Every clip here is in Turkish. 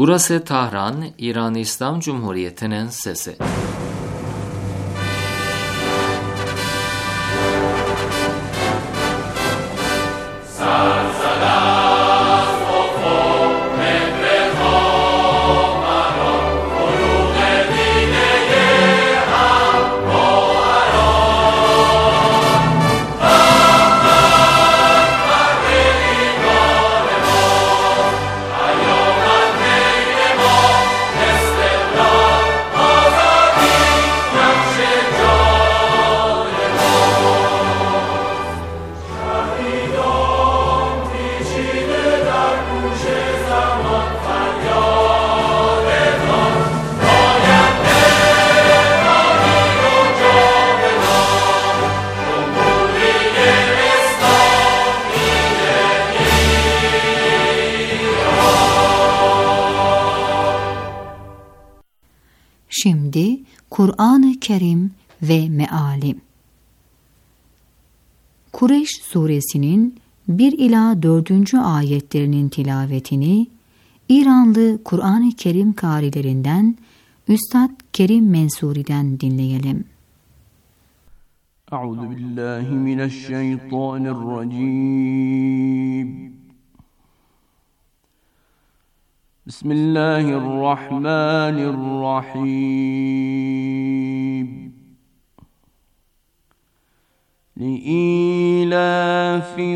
Burası Tahran, İran İslam Cumhuriyeti'nin sesi. Şimdi Kur'an-ı Kerim ve Meali. Kureyş suresinin 1 ila 4. ayetlerinin tilavetini İranlı Kur'an-ı Kerim kârilerinden Üstad Kerim Mensuri'den dinleyelim. Euzubillahimineşşeytanirracim. Bismillahirrahmanirrahim. Li'ilafi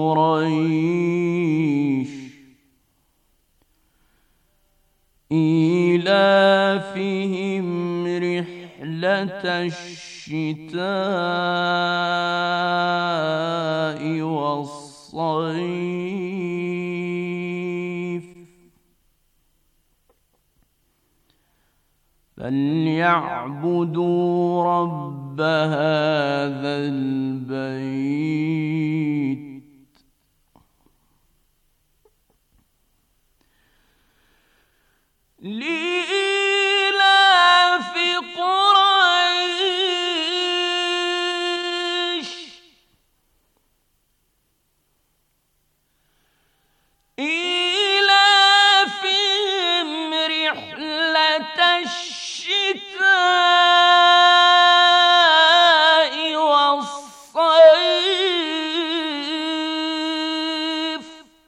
Kureyş İlafihim rihleteşşitâ'i ve's-sayf فَلْيَعْبُدُوا رَبَّ هَذَا الْبَيْتِ لِإِيلَافِ قُرَيْشٍ إِيلَافِهِمْ رِحْلَةَ الشِّتَاءِ وَالصَّيْفِ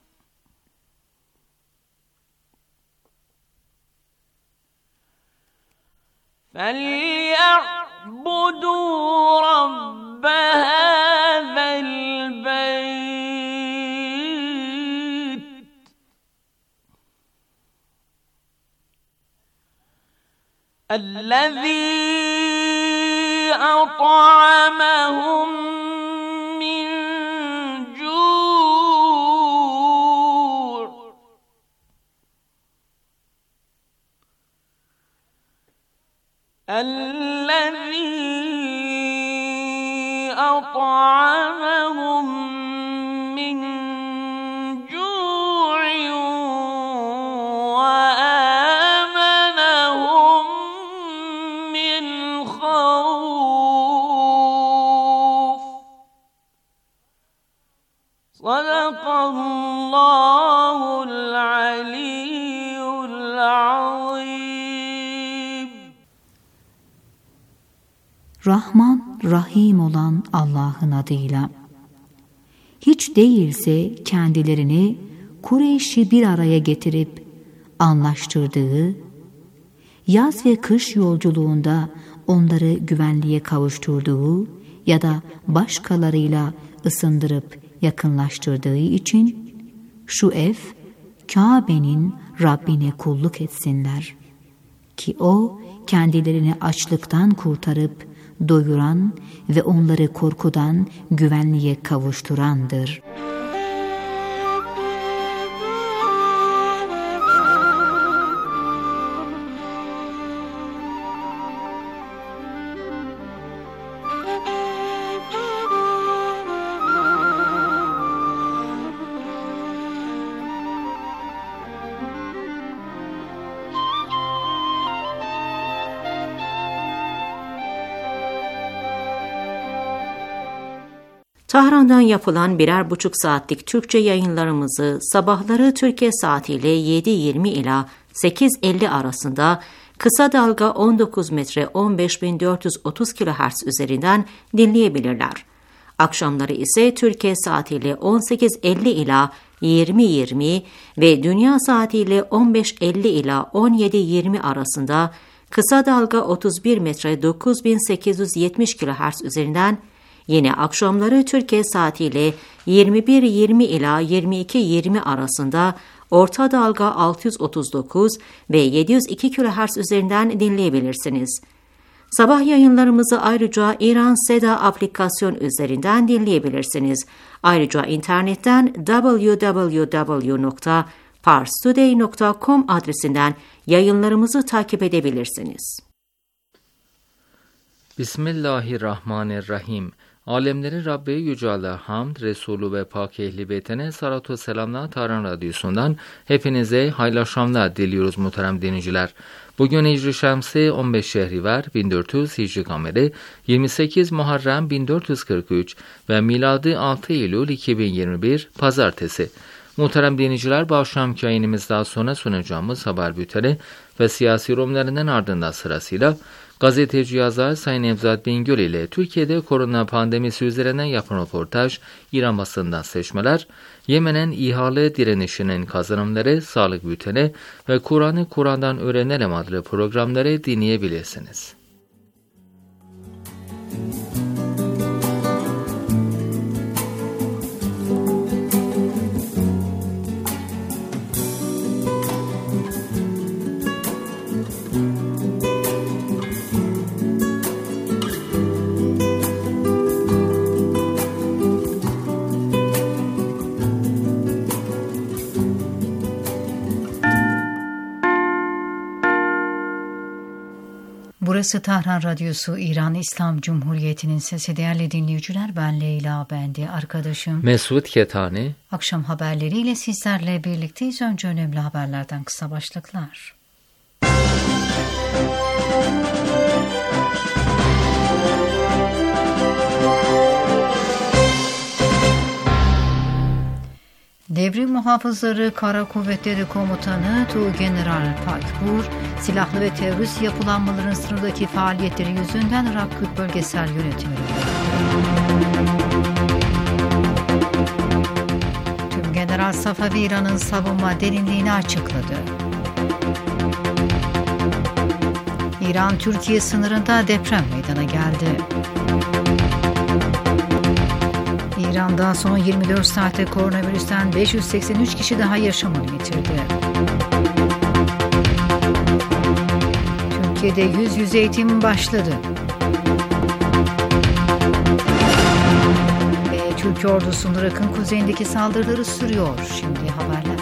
فَلْيَعْبُدُوا رَبَّ هَذَا الْبَيْتِ الَّذِي أَطْعَمَهُم مِّن جُوعٍ وَآمَنَهُم مِّنْ خَوْفٍ. صَدَقَ اللّٰهُ الْعَلِيُّ الْعَظِيمُ. Rahman, Rahim olan Allah'ın adıyla. Hiç değilse kendilerini Kureyş'i bir araya getirip anlaştırdığı, yaz ve kış yolculuğunda onları güvenliğe kavuşturduğu ya da başkalarıyla ısındırıp yakınlaştırdığı için şu ev Kabe'nin Rabbine kulluk etsinler ki o kendilerini açlıktan kurtarıp doyuran ve onları korkudan güvenliğe kavuşturandır. Tahran'dan yapılan 1,5 saatlik Türkçe yayınlarımızı sabahları Türkiye saatiyle 7:20 ila 8.50 arasında, kısa dalga 19 metre 15.430 kHz üzerinden dinleyebilirler. Akşamları ise Türkiye saatiyle 18.50 ila 20.20 ve dünya saatiyle 15.50 ila 17.20 arasında kısa dalga 31 metre 9870 kHz üzerinden, yine akşamları Türkiye saatiyle 21.20 ila 22.20 arasında orta dalga 639 ve 702 kHz üzerinden dinleyebilirsiniz. Sabah yayınlarımızı ayrıca İran Seda aplikasyon üzerinden dinleyebilirsiniz. Ayrıca internetten www.parstoday.com adresinden yayınlarımızı takip edebilirsiniz. Bismillahirrahmanirrahim. Alemlerin Rabbi Yüce Allah hamd, Resulü ve Pak Ehli Beyt'ine salatu ve selamlar Tahran Radyosu'ndan hepinize hayırlı akşamlar diliyoruz muhterem dinleyiciler. Bugün Hicri Şemsi 15 Şehrivar 1400 Hicri Kameri 28 Muharrem 1443 ve miladi 6 Eylül 2021 Pazartesi. Muhterem dinleyiciler, bu akşamki yayınımızdan sonra sunacağımız haber bülteni ve siyasi yorumlarının ardından sırasıyla gazeteci yazar Sayın Nevzat Bingöl ile Türkiye'de korona pandemisi üzerinden yapılan röportaj, İran basından seçmeler, Yemen'in ihale direnişinin kazanımları, sağlık bülteni ve Kur'an'dan öğrenelim adlı programları dinleyebilirsiniz. Burası Tahran Radyosu, İran İslam Cumhuriyeti'nin sesi. Değerli dinleyiciler, ben Leyla, ben de arkadaşım Mesut Ketani. Akşam haberleriyle sizlerle birlikteyiz. Önce önemli haberlerden kısa başlıklar. Devrim Muhafızları Kara Kuvvetleri Komutanı Tuğgeneral Pakbur, silahlı ve terörist yapılanmaların sınırdaki faaliyetleri yüzünden Irak Kürt Bölgesel Yönetimi Tümgeneral Safavi İran'ın savunma derinliğini açıkladı. İran-Türkiye sınırında deprem meydana geldi. İran'da son 24 saatte koronavirüsten 583 kişi daha yaşamını yitirdi. Türkiye'de yüz yüze eğitim başladı. Ve Türkiye ordusunun Irak'ın kuzeyindeki saldırıları sürüyor. Şimdi haberler.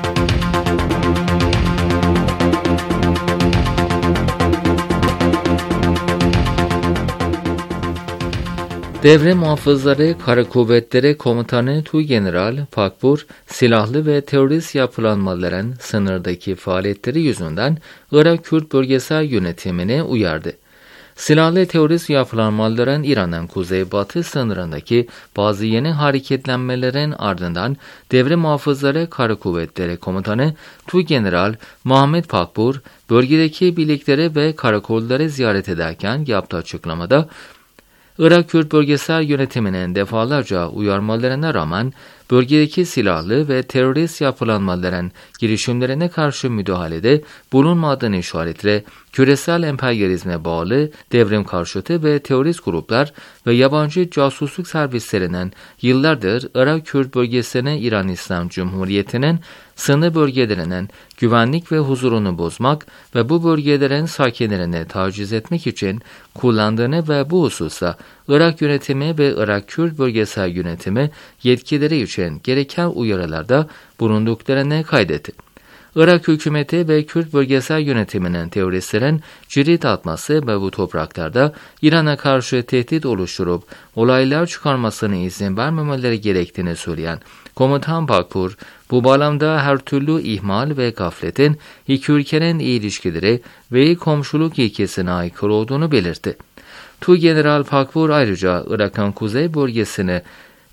Devrim Muhafızları Kara Kuvvetleri Komutanı Tuğgeneral Pakbur, silahlı ve terörist yapılanmaların sınırdaki faaliyetleri yüzünden Irak Kürt Bölgesel Yönetimini uyardı. Silahlı terörist yapılanmaların İran'ın kuzeybatı sınırındaki bazı yeni hareketlenmelerin ardından Devrim Muhafızları Kara Kuvvetleri Komutanı Tuğgeneral Muhammed Pakbur, bölgedeki birlikleri ve karakolları ziyaret ederken yaptığı açıklamada, Irak Kürt Bölgesel Yönetiminin defalarca uyarmalarına rağmen bölgedeki silahlı ve terörist yapılanmaların girişimlerine karşı müdahalede bulunmadığını işaretle küresel emperyalizme bağlı devrim karşıtı ve terörist gruplar ve yabancı casusluk servislerinin yıllardır Irak Kürt bölgesine İran İslam Cumhuriyeti'nin sınır bölgelerinin güvenlik ve huzurunu bozmak ve bu bölgelerin sakinlerini taciz etmek için kullandığını ve bu hususta Irak yönetimi ve Irak Kürt Bölgesel Yönetimi yetkileri için gereken uyarılarda bulunduklarını kaydetti. Irak hükümeti ve Kürt Bölgesel Yönetiminin teröristlerin cirit atması ve bu topraklarda İran'a karşı tehdit oluşturup olaylar çıkarmasına izin vermemeleri gerektiğini söyleyen Komutan Pakbur, bu bağlamda her türlü ihmal ve gafletin iki ülkenin ilişkileri ve komşuluk ilkesine aykırı olduğunu belirtti. Tuğgeneral Pakbur ayrıca Irak'ın kuzey bölgesini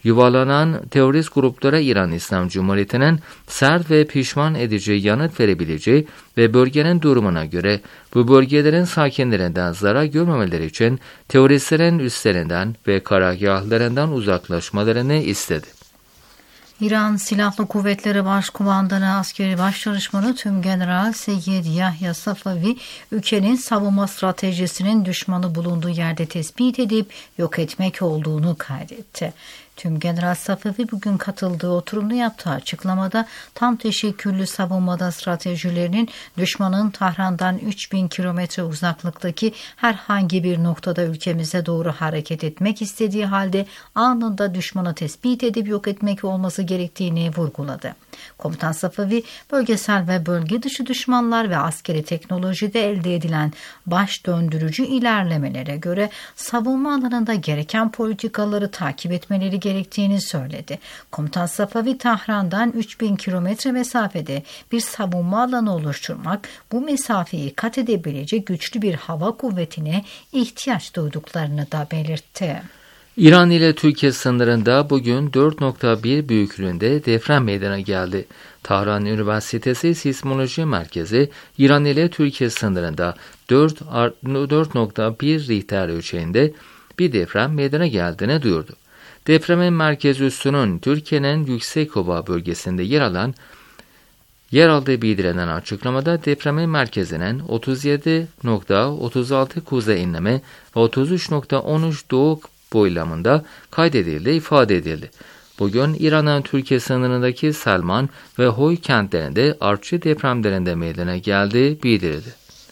Yuvalanan terörist gruplara İran İslam Cumhuriyeti'nin sert ve pişman edici yanıt verebileceği ve bölgenin durumuna göre bu bölgelerin sakinlerinden zarar görmemeleri için teröristlerin üstlerinden ve karargahlarından uzaklaşmalarını istedi. İran Silahlı Kuvvetleri Başkumandanı Askeri Başdanışmanı Tümgeneral Seyyid Yahya Safavi, ülkenin savunma stratejisinin düşmanı bulunduğu yerde tespit edip yok etmek olduğunu kaydetti. Tümgeneral Safavi bugün katıldığı oturumda yaptığı açıklamada tam teşekküllü savunmada stratejilerinin düşmanın Tahran'dan 3000 kilometre uzaklıktaki herhangi bir noktada ülkemize doğru hareket etmek istediği halde anında düşmanı tespit edip yok etmek olması gerektiğini vurguladı. Komutan Safavi, bölgesel ve bölge dışı düşmanlar ve askeri teknolojide elde edilen baş döndürücü ilerlemelere göre savunma alanında gereken politikaları takip etmeleri gerektiğini söyledi. Komutan Safavi, Tahran'dan 3000 kilometre mesafede bir savunma alanı oluşturmak, bu mesafeyi kat edebilecek güçlü bir hava kuvvetine ihtiyaç duyduklarını da belirtti. İran ile Türkiye sınırında bugün 4.1 büyüklüğünde deprem meydana geldi. Tahran Üniversitesi Sismoloji Merkezi, İran ile Türkiye sınırında 4.1 Richter ölçeğinde bir deprem meydana geldiğini duyurdu. Depremin merkez üssünün Türkiye'nin Yüksekova bölgesinde yer aldığı bildirilen açıklamada depremin merkezinin 37.36 kuzey inleme ve 33.13 doğu boylamında kaydedildiği ifade edildi. Bugün İran'ın Türkiye sınırındaki Selman ve Hoy kentlerinde artçı depremlerinde meydana geldiği bildirildi.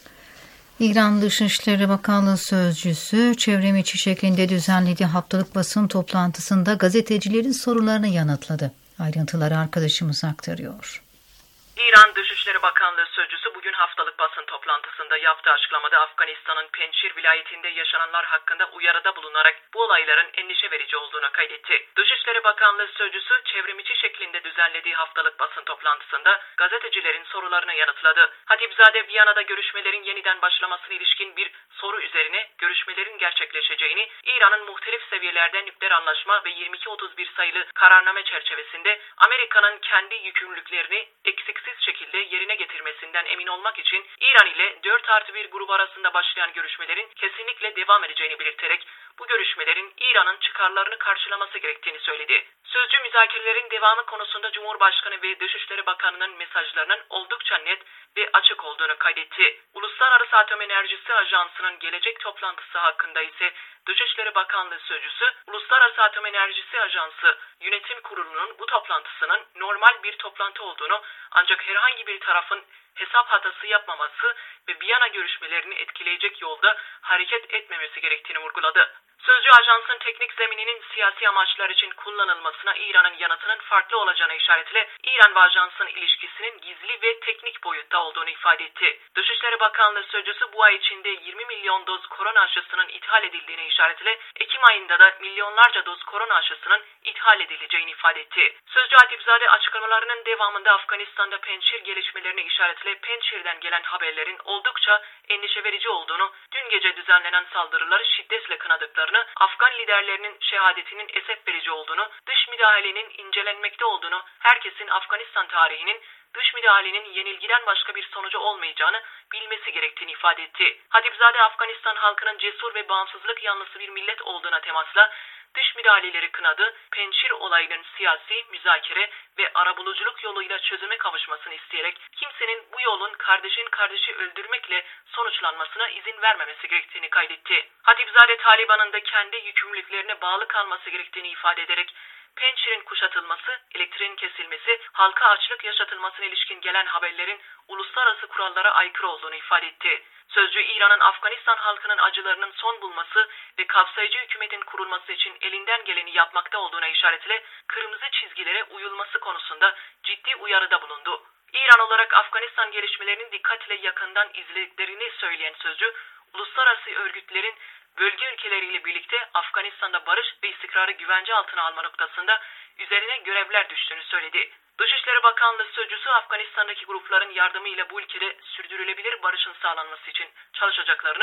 İran Dışişleri Bakanlığı Sözcüsü, çevrimiçi şeklinde düzenlediği haftalık basın toplantısında gazetecilerin sorularını yanıtladı. Ayrıntıları arkadaşımız aktarıyor. İran Dışişleri Bakanlığı Sözcüsü bugün haftalık basın toplantısında yaptığı açıklamada Afganistan'ın Pençir vilayetinde yaşananlar hakkında uyarıda bulunarak bu olayların endişe verici olduğunu kaydetti. Dışişleri Bakanlığı Sözcüsü çevrimiçi şeklinde düzenlediği haftalık basın toplantısında gazetecilerin sorularını yanıtladı. Hatipzade Viyana'da görüşmelerin yeniden başlamasına ilişkin bir soru üzerine görüşmelerin gerçekleşeceğini, İran'ın muhtelif seviyelerde nükleer anlaşma ve 2231 sayılı kararname çerçevesinde Amerika'nın kendi yükümlülüklerini eksiksiz şekilde yerine getirmesinden emin olmak için İran ile 4+1 grubu arasında başlayan görüşmelerin kesinlikle devam edeceğini belirterek bu görüşmelerin İran'ın çıkarlarını karşılaması gerektiğini söyledi. Sözcü müzakerelerin devamı konusunda Cumhurbaşkanı ve Dışişleri Bakanı'nın mesajlarının oldukça net ve açık olduğunu kaydetti. Uluslararası Atom Enerjisi Ajansı'nın gelecek toplantısı hakkında ise Dışişleri Bakanlığı Sözcüsü, Uluslararası Atom Enerjisi Ajansı Yönetim Kurulu'nun bu toplantısının normal bir toplantı olduğunu, ancak herhangi bir tarafın hesap hatası yapmaması ve Viyana görüşmelerini etkileyecek yolda hareket etmemesi gerektiğini vurguladı. Sözcü ajansın teknik zemininin siyasi amaçlar için kullanılmasına İran'ın yanıtının farklı olacağına işaretle İran ve ajansın ilişkisinin gizli ve teknik boyutta olduğunu ifade etti. Dışişleri Bakanlığı Sözcüsü bu ay içinde 20 milyon doz korona aşısının ithal edildiğine işaretle Ekim ayında da milyonlarca doz korona aşısının ithal edileceğini ifade etti. Sözcü Hatipzade açıklamalarının devamında Afganistan'da Pençir gelişmelerine işaretle Pençir'den gelen haberlerin oldukça endişe verici olduğunu, dün gece düzenlenen saldırıları şiddetle kınadıklarını, Afgan liderlerinin şehadetinin esef verici olduğunu, dış müdahalenin incelenmekte olduğunu, herkesin Afganistan tarihinin dış müdahalenin yenilgiden başka bir sonucu olmayacağını bilmesi gerektiğini ifade etti. Hatipzade Afganistan halkının cesur ve bağımsızlık yanlısı bir millet olduğuna temasla dış müdahaleleri kınadı, Pençir olayının siyasi, müzakere ve arabuluculuk yoluyla çözüme kavuşmasını isteyerek kimsenin bu yolun kardeşin kardeşi öldürmekle sonuçlanmasına izin vermemesi gerektiğini kaydetti. Hatipzade Taliban'ın da kendi yükümlülüklerine bağlı kalması gerektiğini ifade ederek Pençir'in kuşatılması, elektriğin kesilmesi, halka açlık yaşatılmasına ilişkin gelen haberlerin uluslararası kurallara aykırı olduğunu ifade etti. Sözcü İran'ın Afganistan halkının acılarının son bulması ve kapsayıcı hükümetin kurulması için elinden geleni yapmakta olduğuna işaretle kırmızı çizgilere uyulması konusunda ciddi uyarıda bulundu. İran olarak Afganistan gelişmelerinin dikkatle yakından izlediklerini söyleyen sözcü, uluslararası örgütlerin bölge ülkeleriyle birlikte Afganistan'da barış ve istikrarı güvence altına alma noktasında üzerine görevler düştüğünü söyledi. Dışişleri Bakanlığı Sözcüsü Afganistan'daki grupların yardımıyla bu ülkede sürdürülebilir barışın sağlanması için çalışacaklarını,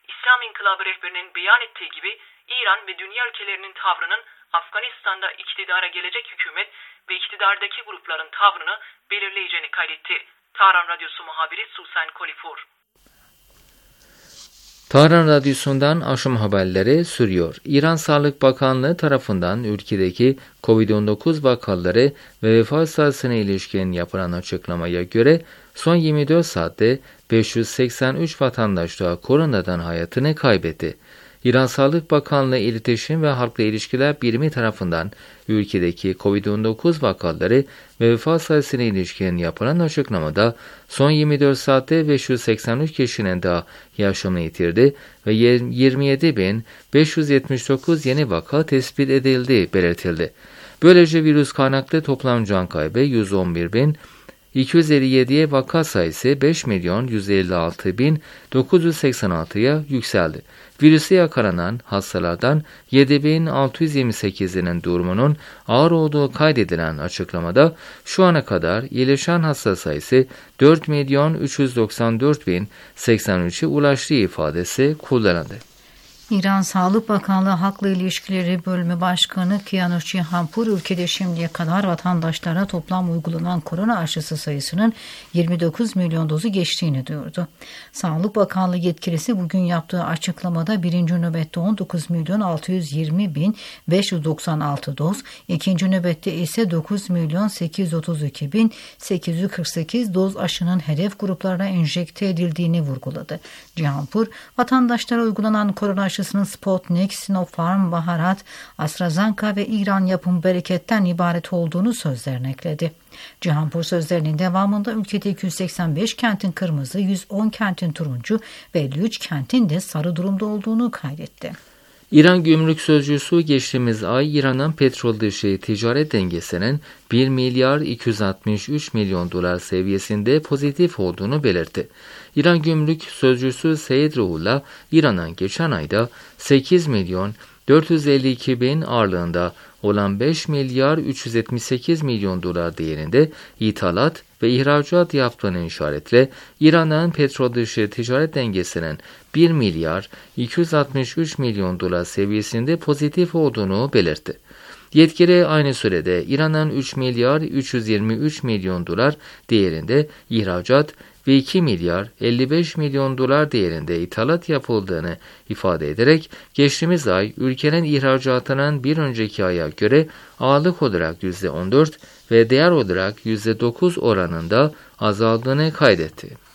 İslam İnkılabı rehberinin beyan ettiği gibi İran ve dünya ülkelerinin tavrının Afganistan'da iktidara gelecek hükümet ve iktidardaki grupların tavrını belirleyeceğini kaydetti. Tahran Radyosu muhabiri Susan Kolifur. Tahran Radyosu'ndan aşım haberleri sürüyor. İran Sağlık Bakanlığı tarafından ülkedeki COVID-19 vakaları ve vefat sayısına ilişkin yapılan açıklamaya göre son 24 saatte 583 vatandaş daha koronadan hayatını kaybetti. İran Sağlık Bakanlığı İletişim ve Halkla İlişkiler Birimi tarafından ülkedeki COVID-19 vakaları ve vefat sayısına ilişkin yapılan açıklamada son 24 saatte 583 kişinin daha yaşamını yitirdi ve 27.579 yeni vaka tespit edildiği belirtildi. Böylece virüs kaynaklı toplam can kaybı 111.257'ye, vaka sayısı 5.156.986'ya yükseldi. Virüse yakalanan hastalardan 7.628'inin durumunun ağır olduğu kaydedilen açıklamada şu ana kadar iyileşen hasta sayısı 4.394.083'e ulaştığı ifadesi kullanıldı. İran Sağlık Bakanlığı Halkla İlişkileri Bölümü Başkanı Kianush Cihanpur, ülkede şimdiye kadar vatandaşlara toplam uygulanan korona aşısı sayısının 29 milyon dozu geçtiğini duyurdu. Sağlık Bakanlığı yetkilisi bugün yaptığı açıklamada birinci nöbette 19.620.596 doz, ikinci nöbette ise 9.832.848 doz aşının hedef gruplarına enjekte edildiğini vurguladı. Cihanpur, vatandaşlara uygulanan korona aşısının Sputnik, Sinopharm, Bharat, AstraZeneca ve İran yapım Bereket'ten ibaret olduğunu sözlerine ekledi. Cihanpur sözlerinin devamında ülkede 285 kentin kırmızı, 110 kentin turuncu ve 53 kentin de sarı durumda olduğunu kaydetti. İran Gümrük Sözcüsü geçtiğimiz ay İran'ın petrol dışı ticaret dengesinin 1 milyar 263 milyon dolar seviyesinde pozitif olduğunu belirtti. İran Gümrük Sözcüsü Seyed Ruhullah, İran'ın geçen ayda 8 milyon 452 bin ağırlığında olan 5 milyar 378 milyon dolar değerinde ithalat ve ihracat yaptığını işaretle İran'ın petrol dışı ticaret dengesinin 1 milyar 263 milyon dolar seviyesinde pozitif olduğunu belirtti. Yetkili aynı sürede İran'ın 3 milyar 323 milyon dolar değerinde ihracat ve 2 milyar 55 milyon dolar değerinde ithalat yapıldığını ifade ederek geçtiğimiz ay ülkenin ihracatının bir önceki aya göre ağırlık olarak %14 ve değer olarak %9 oranında azaldığını kaydetti.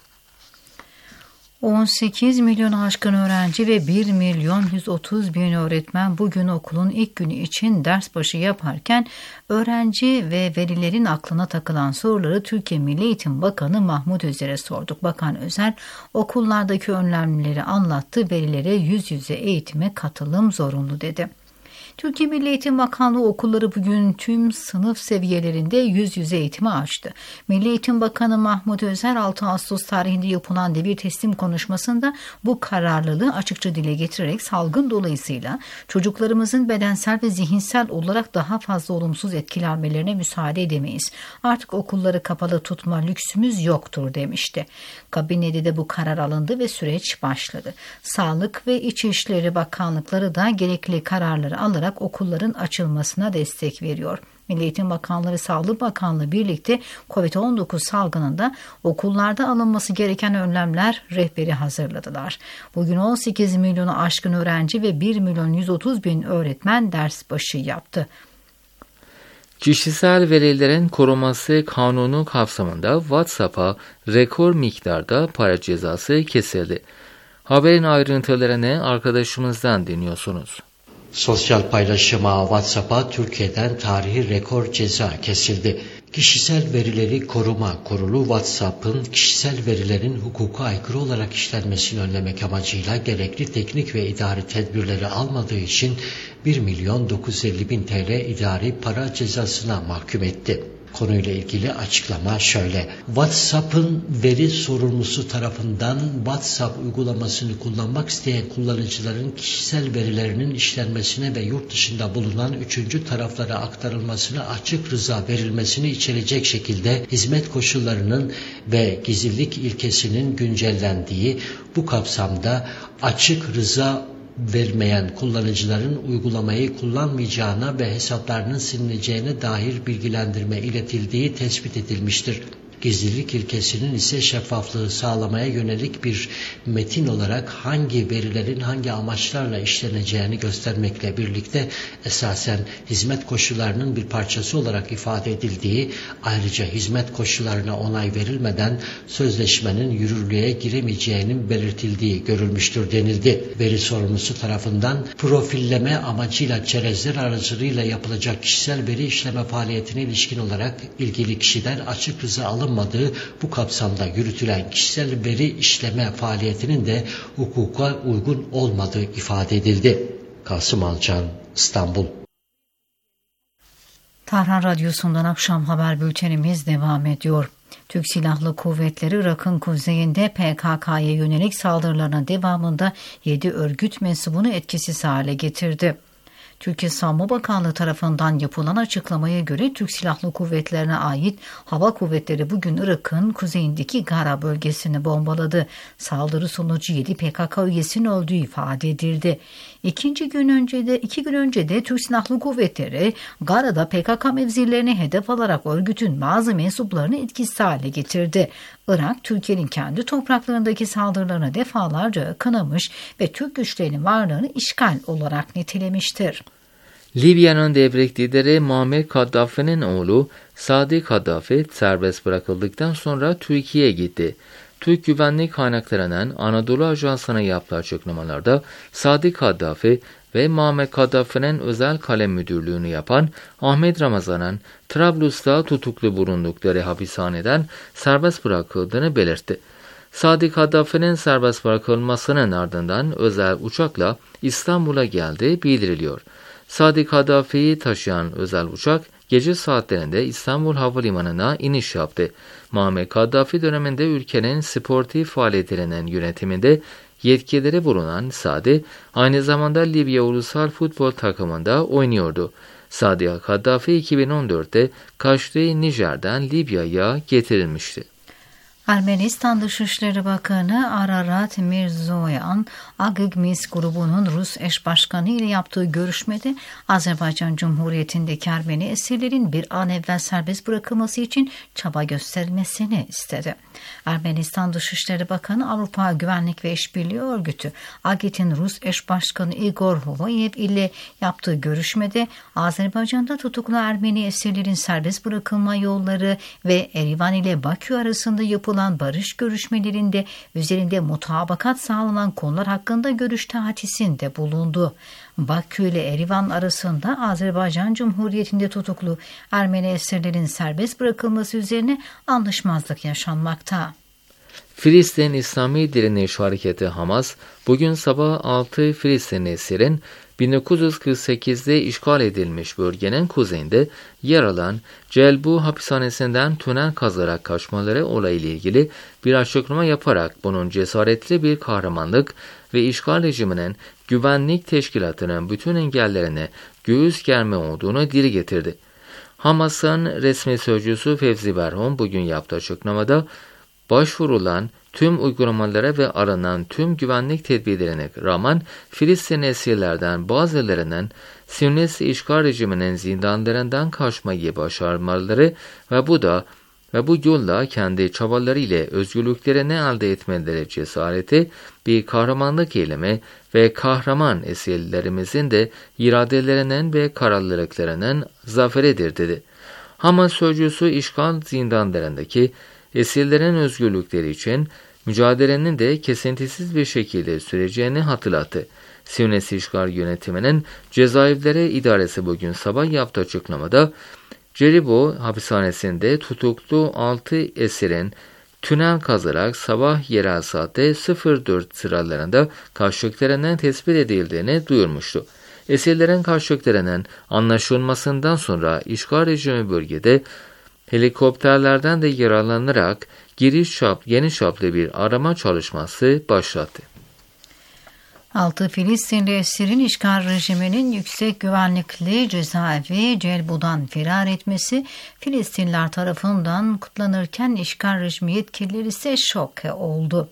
18 milyon aşkın öğrenci ve 1 milyon 130 bin öğretmen bugün okulun ilk günü için ders başı yaparken öğrenci ve velilerin aklına takılan soruları Türkiye Milli Eğitim Bakanı Mahmut Özer'e sorduk. Bakan Özer okullardaki önlemleri anlattı, velilere yüz yüze eğitime katılım zorunlu dedi. Türkiye Milli Eğitim Bakanlığı okulları bugün tüm sınıf seviyelerinde yüz yüze eğitimi açtı. Milli Eğitim Bakanı Mahmut Özer 6 Ağustos tarihinde yapılan devir teslim konuşmasında bu kararlılığı açıkça dile getirerek salgın dolayısıyla çocuklarımızın bedensel ve zihinsel olarak daha fazla olumsuz etkilenmelerine müsaade edemeyiz. Artık okulları kapalı tutma lüksümüz yoktur demişti. Kabinede de bu karar alındı ve süreç başladı. Sağlık ve İçişleri Bakanlıkları da gerekli kararları alarak okulların açılmasına destek veriyor. Milli Eğitim Bakanlığı ve Sağlık Bakanlığı birlikte COVID-19 salgınında okullarda alınması gereken önlemler rehberi hazırladılar. Bugün 18 milyonu aşkın öğrenci ve 1 milyon 130 bin öğretmen ders başı yaptı. Kişisel verilerin korunması kanunu kapsamında WhatsApp'a rekor miktarda para cezası kesildi. Haberin ayrıntılarını arkadaşımızdan dinliyorsunuz. Sosyal paylaşıma WhatsApp'a Türkiye'den tarihi rekor ceza kesildi. Kişisel Verileri Koruma Kurulu WhatsApp'ın kişisel verilerin hukuka aykırı olarak işlenmesini önlemek amacıyla gerekli teknik ve idari tedbirleri almadığı için 1.950.000 TL idari para cezasına mahkum etti. Konuyla ilgili açıklama şöyle. WhatsApp'ın veri sorumlusu tarafından WhatsApp uygulamasını kullanmak isteyen kullanıcıların kişisel verilerinin işlenmesine ve yurt dışında bulunan üçüncü taraflara aktarılmasına açık rıza verilmesini içerecek şekilde hizmet koşullarının ve gizlilik ilkesinin güncellendiği bu kapsamda açık rıza vermeyen kullanıcıların uygulamayı kullanmayacağına ve hesaplarının silineceğine dair bilgilendirme iletildiği tespit edilmiştir. Gizlilik ilkesinin ise şeffaflığı sağlamaya yönelik bir metin olarak hangi verilerin hangi amaçlarla işleneceğini göstermekle birlikte esasen hizmet koşullarının bir parçası olarak ifade edildiği, ayrıca hizmet koşullarına onay verilmeden sözleşmenin yürürlüğe giremeyeceğinin belirtildiği görülmüştür denildi. Veri sorumlusu tarafından profilleme amacıyla çerezler aracılığıyla yapılacak kişisel veri işleme faaliyetine ilişkin olarak ilgili kişiden açık rıza alınmadığı, bu kapsamda yürütülen kişisel veri işleme faaliyetinin de hukuka uygun olmadığı ifade edildi. Kasım Alcan, İstanbul. Tahran Radyosu'ndan akşam haber bültenimiz devam ediyor. Türk Silahlı Kuvvetleri Irak'ın kuzeyinde PKK'ya yönelik saldırılarına devamında 7 örgüt mensubunu etkisiz hale getirdi. Türkiye Savunma Bakanlığı tarafından yapılan açıklamaya göre Türk Silahlı Kuvvetlerine ait hava kuvvetleri bugün Irak'ın kuzeyindeki Gara bölgesini bombaladı. Saldırı sonucu 7 PKK üyesinin öldüğü ifade edildi. 2 gün önce de Türk Silahlı Kuvvetleri Gara'da PKK mevzilerini hedef alarak örgütün bazı mensuplarını etkisiz hale getirdi. Irak, Türkiye'nin kendi topraklarındaki saldırılarını defalarca kınamış ve Türk güçlerinin varlığını işgal olarak nitelemiştir. Libya'nın devrik lideri Muammer Kaddafi'nin oğlu Sadi Kaddafi serbest bırakıldıktan sonra Türkiye'ye gitti. Türk güvenlik kaynaklarının Anadolu Ajansı'na yaptığı açıklamalarda Sadi Kaddafi ve Muammer Kaddafi'nin özel kalem müdürlüğünü yapan Ahmet Ramazan'ın Trablus'ta tutuklu bulundukları hapishaneden serbest bırakıldığını belirtti. Sadi Kaddafi'nin serbest bırakılmasının ardından özel uçakla İstanbul'a geldiği bildiriliyor. Sadi Kaddafi'yi taşıyan özel uçak gece saatlerinde İstanbul Havalimanı'na iniş yaptı. Muammer Kaddafi döneminde ülkenin sportif faaliyetlerinin yönetiminde yetkileri bulunan Sadi, aynı zamanda Libya Ulusal Futbol takımında oynuyordu. Sadi Kaddafi 2014'te kaçtığı Nijer'den Libya'ya getirilmişti. Ermenistan Dışişleri Bakanı Ararat Mirzoyan, Agigmis grubunun Rus eş başkanı ile yaptığı görüşmede Azerbaycan Cumhuriyeti'ndeki Ermeni esirlerin bir an evvel serbest bırakılması için çaba gösterilmesini istedi. Ermenistan Dışişleri Bakanı Avrupa Güvenlik ve İşbirliği Örgütü AGİT'in Rus eş başkanı Igor Hovayev ile yaptığı görüşmede Azerbaycan'da tutuklu Ermeni esirlerin serbest bırakılma yolları ve Erivan ile Bakü arasında yapılan barış görüşmelerinde üzerinde mutabakat sağlanan konular hakkında görüş tatisinde bulundu. Bakü ile Erivan arasında Azerbaycan Cumhuriyeti'nde tutuklu Ermeni esirlerin serbest bırakılması üzerine anlaşmazlık yaşanmakta. Filistin İslami Direniş Hareketi Hamas, bugün sabah 6 Filistin esirin 1948'de işgal edilmiş bölgenin kuzeyinde yer alan Celbu hapishanesinden tünel kazarak kaçmaları olayıyla ilgili bir açıklama yaparak bunun cesaretli bir kahramanlık ve işgal rejiminin güvenlik teşkilatının bütün engellerine göğüs germe olduğunu dile getirdi. Hamas'ın resmi sözcüsü Fevzi Berhom bugün yaptığı açıklamada başvurulan tüm uygulamalara ve aranan tüm güvenlik tedbirlerine rağmen Filistin esirlerden bazılarının Siyonist işgal rejiminin zindanlarından kaçmayı başarmaları ve bu yolla kendi çabalarıyla özgürlüklerini elde etmeleri cesareti bir kahramanlık eylemi ve kahraman esirlerimizin de iradelerinin ve kararlılıklarının zaferidir dedi. Hamas sözcüsü işgal zindanlarındaki esirlerin özgürlükleri için mücadelenin de kesintisiz bir şekilde süreceğini hatırlattı. Siyonist işgal yönetiminin cezaevleri idaresi bugün sabah yaptığı açıklamada Celbu hapishanesinde tutuklu 6 esirin tünel kazarak sabah yerel saatte 04 sıralarında kaçtıklarının tespit edildiğini duyurmuştu. Esirlerin kaçtıklarının anlaşılmasından sonra işgal rejimi bölgede helikopterlerden de yararlanarak geniş çaplı bir arama çalışması başlattı. 6 Filistinli esirin işgal rejiminin yüksek güvenlikli cezaevi Celbu'dan firar etmesi Filistinliler tarafından kutlanırken işgal rejimi yetkilileri ise şoke oldu.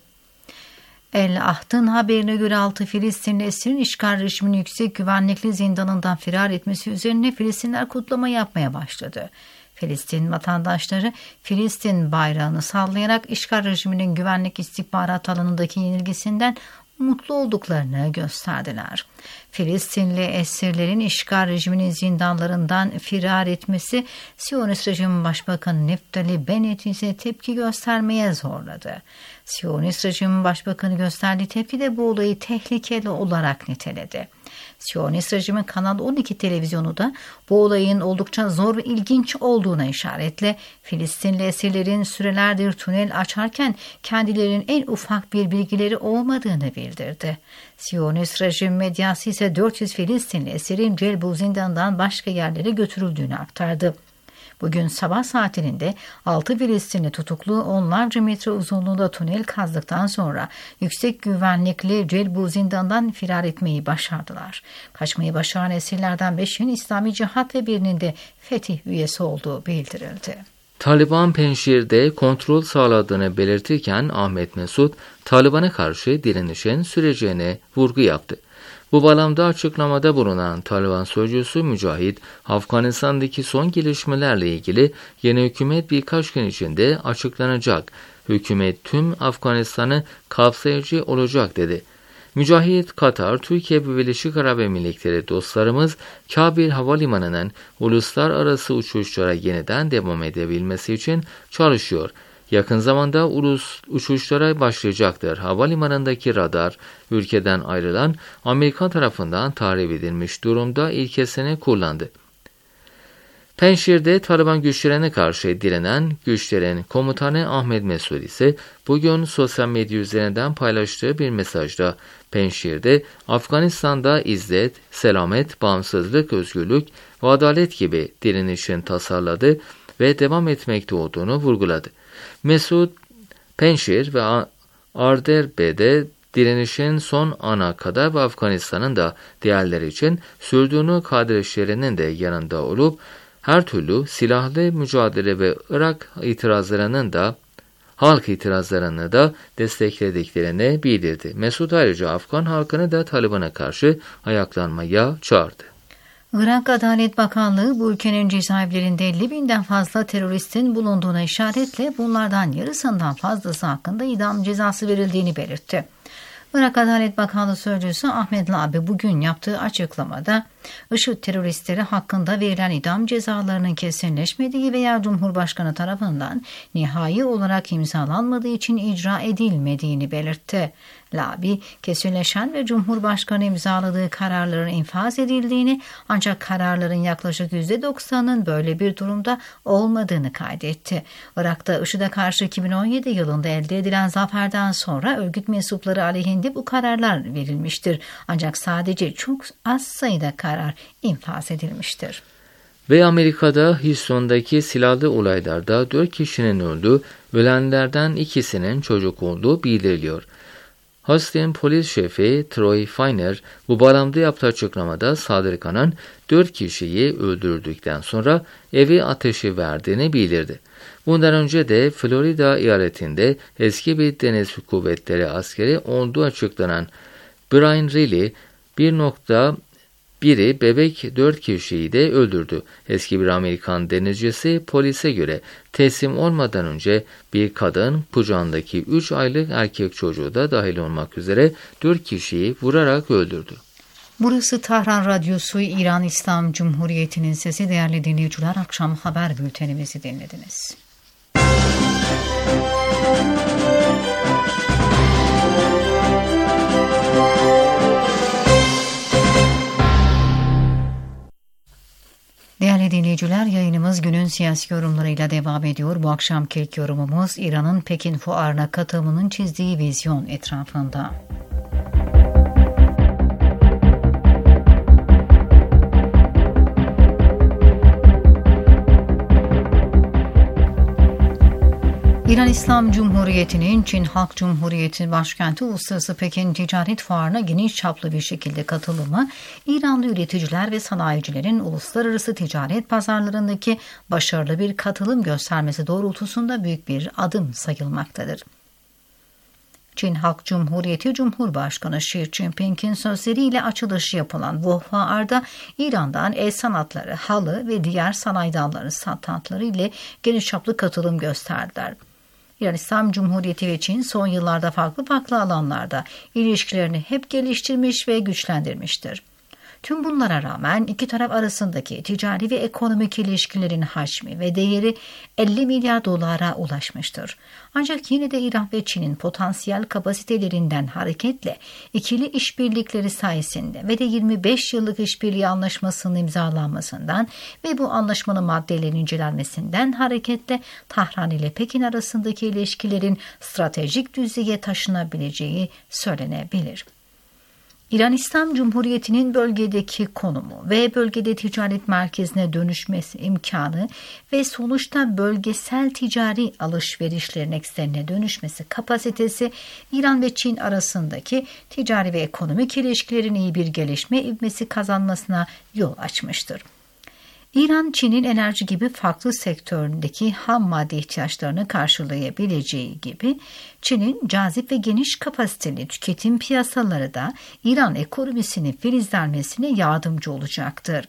El Ahd'ın haberine göre 6 Filistinli esirin işgal rejiminin yüksek güvenlikli zindanından firar etmesi üzerine Filistinler kutlama yapmaya başladı. Filistin vatandaşları Filistin bayrağını sallayarak işgal rejiminin güvenlik istihbarat alanındaki yenilgisinden mutlu olduklarını gösterdiler. Filistinli esirlerin işgal rejiminin zindanlarından firar etmesi Siyonist rejim Başbakanı Naftali Bennett ise tepki göstermeye zorladı. Siyonist rejim Başbakanı gösterdiği tepki de bu olayı tehlikeli olarak niteledi. Siyonist rejimin Kanal 12 televizyonu da bu olayın oldukça zor ve ilginç olduğuna işaretle Filistinli esirlerin sürelerdir tünel açarken kendilerinin en ufak bir bilgileri olmadığını bildirdi. Siyonist rejim medyası ise 400 Filistinli esirin Celbu zindanından başka yerlere götürüldüğünü aktardı. Bugün sabah saatlerinde 6 Filistinli tutuklu onlarca metre uzunluğunda tünel kazdıktan sonra yüksek güvenlikli Celbu zindandan firar etmeyi başardılar. Kaçmayı başaran esirlerden 5'inin İslami Cihat ve birinin de Fetih üyesi olduğu bildirildi. Taliban Penşir'de kontrol sağladığını belirtirken Ahmet Mesut, Taliban'a karşı direnişin süreceğine vurgu yaptı. Bu bağlamda açıklamada bulunan Taliban sözcüsü Mücahit, Afganistan'daki son gelişmelerle ilgili yeni hükümet birkaç gün içinde açıklanacak. Hükümet tüm Afganistan'ı kapsayıcı olacak dedi. Mücahit, Katar, Türkiye ve Birleşik Arap Emirlikleri dostlarımız Kabil Havalimanı'nın uluslararası uçuşlara yeniden devam edebilmesi için çalışıyor. Yakın zamanda uçuşlara başlayacaktır. Havalimanındaki radar, ülkeden ayrılan Amerika tarafından tahrip edilmiş durumda ilkesini kullandı. Penşir'de Taliban güçlerine karşı direnen güçlerin komutanı Ahmet Mesud ise bugün sosyal medya üzerinden paylaştığı bir mesajda Penşir'de Afganistan'da izzet, selamet, bağımsızlık, özgürlük ve adalet gibi direnişin tasarladı ve devam etmekte olduğunu vurguladı. Mesud, Penşir ve Arderbe'de direnişin son ana kadar ve Afganistan'ın da diğerleri için sürdüğünü kardeşlerinin de yanında olup her türlü silahlı mücadele ve Irak itirazlarının da halk itirazlarını da desteklediklerini bildirdi. Mesud ayrıca Afgan halkını da Taliban'a karşı ayaklanmaya çağırdı. Irak Adalet Bakanlığı bu ülkenin cezaevlerinde 50.000'den fazla teröristin bulunduğuna işaretle bunlardan yarısından fazlası hakkında idam cezası verildiğini belirtti. Irak Adalet Bakanlığı Sözcüsü Ahmet Labi bugün yaptığı açıklamada IŞİD teröristleri hakkında verilen idam cezalarının kesinleşmediği veya Cumhurbaşkanı tarafından nihai olarak imzalanmadığı için icra edilmediğini belirtti. Labi, kesinleşen ve Cumhurbaşkanı imzaladığı kararların infaz edildiğini ancak kararların yaklaşık %90'ının böyle bir durumda olmadığını kaydetti. Irak'ta IŞİD'e karşı 2017 yılında elde edilen zaferden sonra örgüt mensupları aleyhinde bu kararlar verilmiştir. Ancak sadece çok az sayıda karar infaz edilmiştir. Ve Amerika'da Houston'daki silahlı olaylarda 4 kişinin öldüğü, ölenlerden ikisinin çocuk olduğu bildiriliyor. Houston polis şefi Troy Finer bu bağlamda yaptığı açıklamada saldırganın 4 kişiyi öldürdükten sonra evi ateşe verdiğini bildirdi. Bundan önce de Florida eyaletinde eski bir deniz kuvvetleri askeri olduğu açıklanan Brian Reilly 1.1'i bebek 4 kişiyi de öldürdü. Eski bir Amerikan denizcisi polise göre teslim olmadan önce bir kadın kucağındaki 3 aylık erkek çocuğu da dahil olmak üzere 4 kişiyi vurarak öldürdü. Burası Tahran Radyosu, İran İslam Cumhuriyeti'nin sesi. Değerli dinleyiciler, akşam haber bültenimizi dinlediniz. Değerli dinleyiciler, yayınımız günün siyasi yorumlarıyla devam ediyor. Bu akşamki ilk yorumumuz İran'ın Pekin Fuarı'na katılımının çizdiği vizyon etrafında. İslam Cumhuriyeti'nin Çin Halk Cumhuriyeti başkenti Uluslararası Pekin Ticaret Fuarı'na geniş çaplı bir şekilde katılımı, İranlı üreticiler ve sanayicilerin uluslararası ticaret pazarlarındaki başarılı bir katılım göstermesi doğrultusunda büyük bir adım sayılmaktadır. Çin Halk Cumhuriyeti Cumhurbaşkanı Xi Jinping'in sözleriyle açılışı yapılan bu fuarda İran'dan el sanatları, halı ve diğer sanayi dalları standları ile geniş çaplı katılım gösterdiler. İran İslam Cumhuriyeti ve Çin son yıllarda farklı alanlarda ilişkilerini hep geliştirmiş ve güçlendirmiştir. Tüm bunlara rağmen iki taraf arasındaki ticari ve ekonomik ilişkilerin hacmi ve değeri 50 milyar dolara ulaşmıştır. Ancak yine de İran ve Çin'in potansiyel kapasitelerinden hareketle ikili işbirlikleri sayesinde ve de 25 yıllık işbirliği anlaşmasının imzalanmasından ve bu anlaşmanın maddelerin incelenmesinden hareketle Tahran ile Pekin arasındaki ilişkilerin stratejik düzeye taşınabileceği söylenebilir. İran İslam Cumhuriyeti'nin bölgedeki konumu ve bölgede ticaret merkezine dönüşmesi imkanı ve sonuçta bölgesel ticari alışverişlerin eksenine dönüşmesi kapasitesi İran ve Çin arasındaki ticari ve ekonomik ilişkilerin iyi bir gelişme ivmesi kazanmasına yol açmıştır. İran, Çin'in enerji gibi farklı sektöründeki ham madde ihtiyaçlarını karşılayabileceği gibi Çin'in cazip ve geniş kapasiteli tüketim piyasaları da İran ekonomisini filizlenmesine yardımcı olacaktır.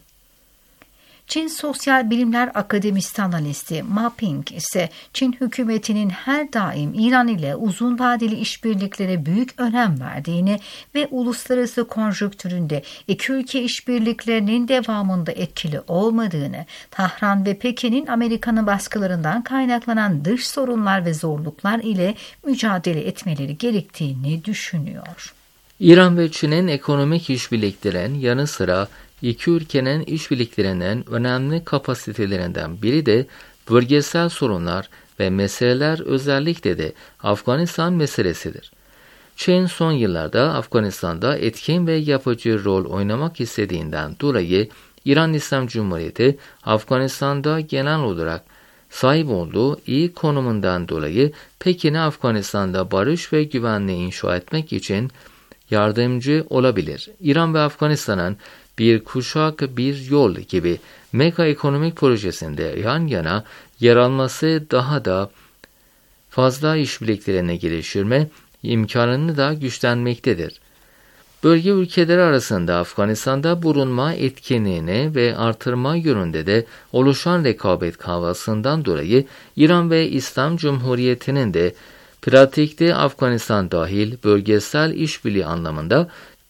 Çin Sosyal Bilimler Akademisi analisti Ma Ping ise Çin hükümetinin her daim İran ile uzun vadeli işbirliklere büyük önem verdiğini ve uluslararası konjonktüründe iki ülke işbirliklerinin devamında etkili olmadığını, Tahran ve Pekin'in Amerika'nın baskılarından kaynaklanan dış sorunlar ve zorluklar ile mücadele etmeleri gerektiğini düşünüyor. İran ve Çin'in ekonomik işbirliklerinin yanı sıra İki ülkenin işbirliklerinin önemli kapasitelerinden biri de bölgesel sorunlar ve meseleler, özellikle de Afganistan meselesidir. Çin son yıllarda Afganistan'da etkin ve yapıcı rol oynamak istediğinden dolayı İran İslam Cumhuriyeti Afganistan'da genel olarak sahip olduğu iyi konumundan dolayı Pekin'e Afganistan'da barış ve güvenliği inşa etmek için yardımcı olabilir. İran ve Afganistan'ın bir kuşak bir yol gibi mega ekonomik projesinde yan yana yer alması daha da fazla işbirliklerini geliştirme imkanını da güçlenmektedir. Bölge ülkeleri arasında Afganistan'da bulunma etkinliğini ve artırma yönünde de oluşan rekabet havasından dolayı İran ve İslam Cumhuriyeti'nin de pratikte Afganistan dahil bölgesel işbirliği anlamında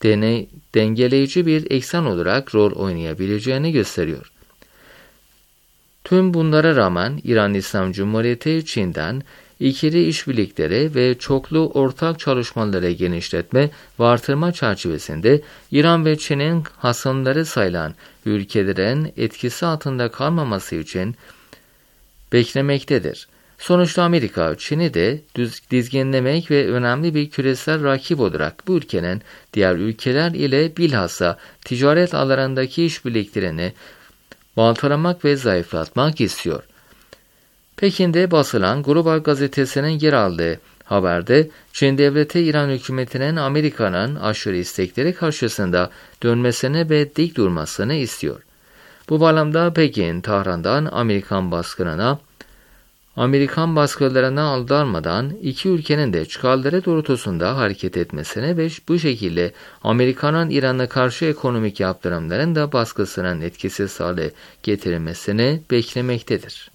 dengeleyici bir eksen olarak rol oynayabileceğini gösteriyor. Tüm bunlara rağmen İran İslam Cumhuriyeti Çin'den ikili işbirlikleri ve çoklu ortak çalışmaları genişletme ve artırma çerçevesinde İran ve Çin'in hasımları sayılan ülkelerin etkisi altında kalmaması için beklemektedir. Sonuçta Amerika, Çin'i de dizginlemek ve önemli bir küresel rakip olarak bu ülkenin diğer ülkeler ile bilhassa ticaret alanındaki işbirliklerini baltalamak ve zayıflatmak istiyor. Pekin'de basılan Global gazetesinin yer aldığı haberde Çin devleti İran hükümetinin Amerika'nın aşırı istekleri karşısında dönmesini ve dik durmasını istiyor. Bu bağlamda Pekin, Tahran'dan Amerikan baskılarına aldanmadan iki ülkenin de çıkarları doğrultusunda hareket etmesine ve bu şekilde Amerika'nın İran'a karşı ekonomik yaptırımların da baskısının etkisiz hale getirilmesini beklemektedir.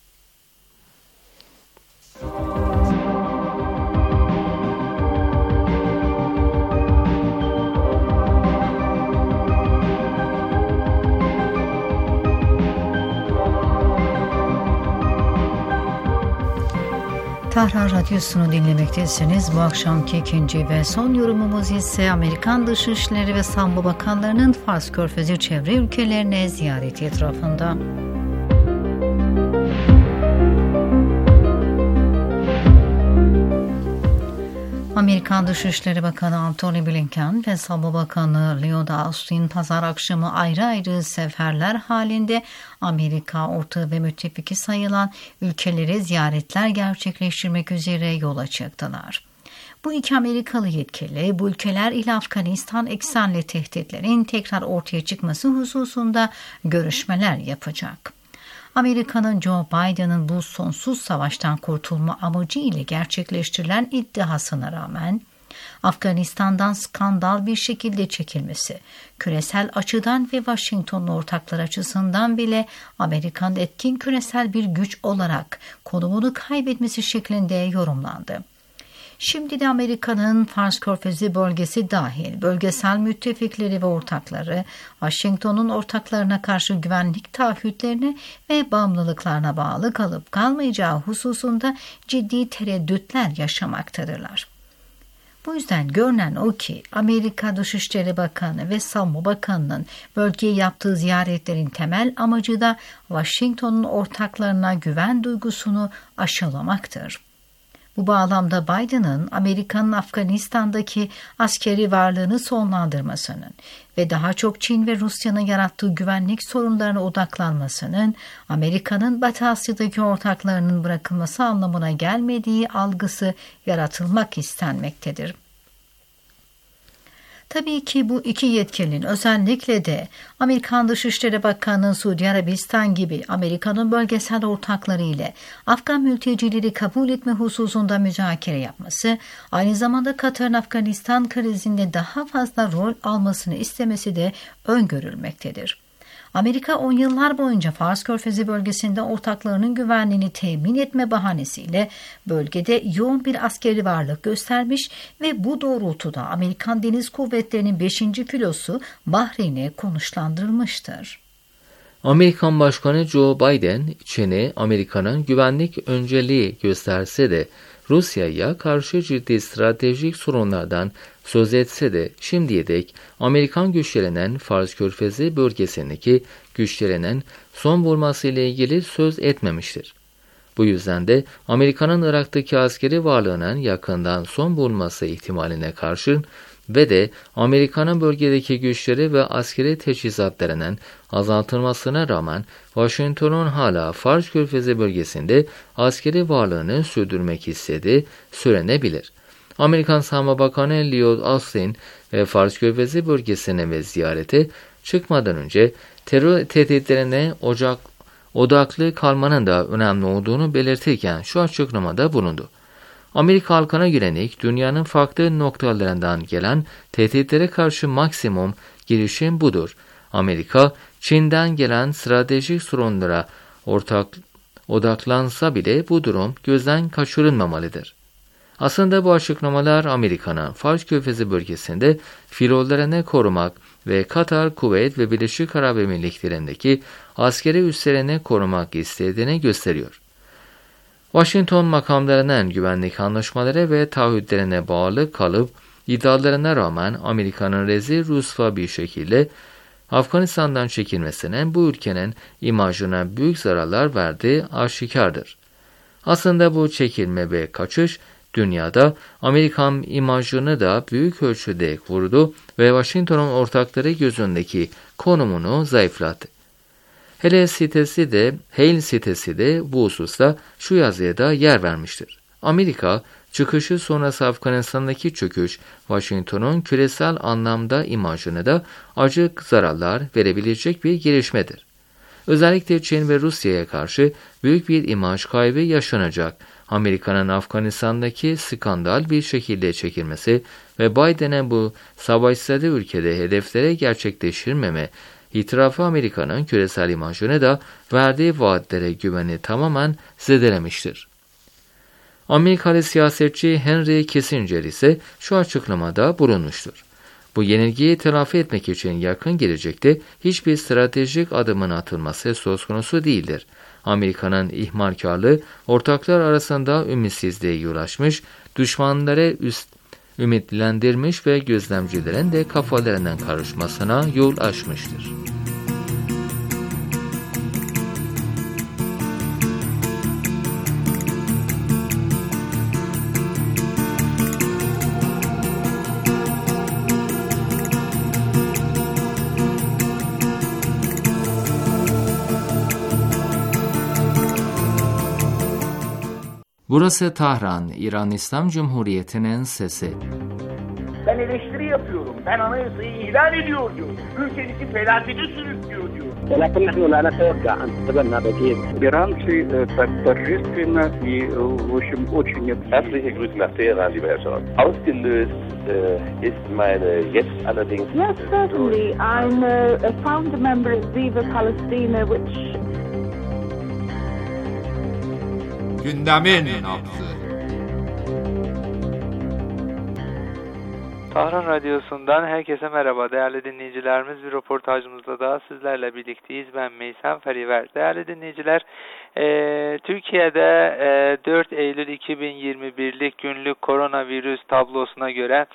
Tahran Radyosu'nu dinlemektesiniz. Bu akşamki ikinci ve son yorumumuz ise Amerikan Dışişleri ve Savunma Bakanlarının Fars Körfezi çevre ülkelerine ziyareti etrafında. Amerikan Dışişleri Bakanı Antony Blinken ve Savunma Bakanı Lloyd Austin pazar akşamı ayrı ayrı seferler halinde Amerika ortağı ve müttefiki sayılan ülkeleri ziyaretler gerçekleştirmek üzere yola çıktılar. Bu iki Amerikalı yetkili bu ülkeler ile Afganistan eksenli tehditlerin tekrar ortaya çıkması hususunda görüşmeler yapacak. Amerika'nın Joe Biden'ın bu sonsuz savaştan kurtulma amacı ile gerçekleştirilen iddiasına rağmen Afganistan'dan skandal bir şekilde çekilmesi, küresel açıdan ve Washington'un ortaklar açısından bile Amerika'nın etkin küresel bir güç olarak konumunu kaybetmesi şeklinde yorumlandı. Şimdi de Amerika'nın Fars Körfezi bölgesi dahil bölgesel müttefikleri ve ortakları Washington'un ortaklarına karşı güvenlik taahhütlerine ve bağımlılıklarına bağlı kalıp kalmayacağı hususunda ciddi tereddütler yaşamaktadırlar. Bu yüzden görünen o ki Amerika Dışişleri Bakanı ve Savunma Bakanı'nın bölgeye yaptığı ziyaretlerin temel amacı da Washington'un ortaklarına güven duygusunu aşılamaktır. Bu bağlamda Biden'ın Amerika'nın Afganistan'daki askeri varlığını sonlandırmasının ve daha çok Çin ve Rusya'nın yarattığı güvenlik sorunlarına odaklanmasının Amerika'nın Batı Asya'daki ortaklarının bırakılması anlamına gelmediği algısı yaratılmak istenmektedir. Tabii ki bu iki yetkilinin özellikle de Amerikan Dışişleri Bakanı Suudi Arabistan gibi Amerika'nın bölgesel ortakları ile Afgan mültecileri kabul etme hususunda müzakere yapması, aynı zamanda Katar'ın Afganistan krizinde daha fazla rol almasını istemesi de öngörülmektedir. Amerika 10 yıllar boyunca Fars Körfezi bölgesinde ortaklarının güvenliğini temin etme bahanesiyle bölgede yoğun bir askeri varlık göstermiş ve bu doğrultuda Amerikan Deniz Kuvvetleri'nin 5. filosu Bahreyn'e konuşlandırılmıştır. Amerikan Başkanı Joe Biden, Çin'e Amerika'nın güvenlik önceliği gösterse de Rusya'ya karşı ciddi stratejik sorunlardan söz etse de şimdiye dek Amerikan güçlerinin Fars Körfezi bölgesindeki güçlerinin son bulması ile ilgili söz etmemiştir. Bu yüzden de Amerika'nın Irak'taki askeri varlığının yakından son bulması ihtimaline karşın ve de Amerika'nın bölgedeki güçleri ve askeri teçhizatlarının azaltılmasına rağmen Washington'un hala Fars Körfezi bölgesinde askeri varlığını sürdürmek istediği söylenebilir. Amerikan Savunma Bakanı Lloyd Austin Fars Körfezi bölgesine ve ziyarete çıkmadan önce terör tehditlerine odaklı kalmanın da önemli olduğunu belirtirken şu açıklamada bulundu. Amerika halkına yönelik dünyanın farklı noktalarından gelen tehditlere karşı maksimum girişim budur. Amerika, Çin'den gelen stratejik sorunlara odaklansa bile bu durum gözden kaçırılmamalıdır. Aslında bu açıklamalar Amerika'nın Fars Körfezi bölgesinde filolarını korumak ve Katar, Kuveyt ve Birleşik Arap Emirlikleri'ndeki askeri üslerini korumak istediğini gösteriyor. Washington makamlarının güvenlik anlaşmaları ve taahhütlerine bağlı kalıp iddialarına rağmen Amerika'nın rezil rüsva bir şekilde Afganistan'dan çekilmesinin bu ülkenin imajına büyük zararlar verdiği aşikardır. Aslında bu çekilme ve kaçış dünyada Amerikan imajını da büyük ölçüde vurdu ve Washington'un ortakları gözündeki konumunu zayıflattı. Hale sitesi de bu hususta şu yazıya da yer vermiştir. Amerika, çıkışı sonrası Afganistan'daki çöküş, Washington'un küresel anlamda imajını da acı zararlar verebilecek bir gelişmedir. Özellikle Çin ve Rusya'ya karşı büyük bir imaj kaybı yaşanacak. Amerika'nın Afganistan'daki skandal bir şekilde çekilmesi ve Biden'e bu savaşsız ülkede hedeflere gerçekleştirmeme itirafı Amerika'nın küresel imajını da verdiği vaatlere güveni tamamen zedelemiştir. Amerikalı siyasetçi Henry Kissinger ise şu açıklamada bulunmuştur. Bu yenilgiyi telafi etmek için yakın gelecekte hiçbir stratejik adımın atılması söz konusu değildir. Amerika'nın ihmalkarlığı ortaklar arasında ümitsizliğe yol açmış, düşmanları ümitlendirmiş ve gözlemcilerin de kafalarından karışmasına yol açmıştır. Burası Tahran, İran İslam Cumhuriyeti'nin sesi. Ben eleştiri yapıyorum. Ben anayasayı ihlal ediyor diyor. Ülkenizi felakete sürüklüyor diyor. ولكن نحن لا نتوقع أن تتبنى بديل. Iran terroristene i очень Herzliche Grüße nach Teheran, lieber Herr Scholz. Ausgelöst ist meine jetzt allerdings... Yes, certainly. I'm a founder member of Viva Palestina, which... Gündemin nabzı. Tahran Radyosu'ndan herkese merhaba değerli dinleyicilerimiz. Bir röportajımızda daha sizlerle birlikteyiz. Ben Meysem Feriver. Değerli dinleyiciler, Türkiye'de 4 Eylül 2021'lik günlük koronavirüs tablosuna göre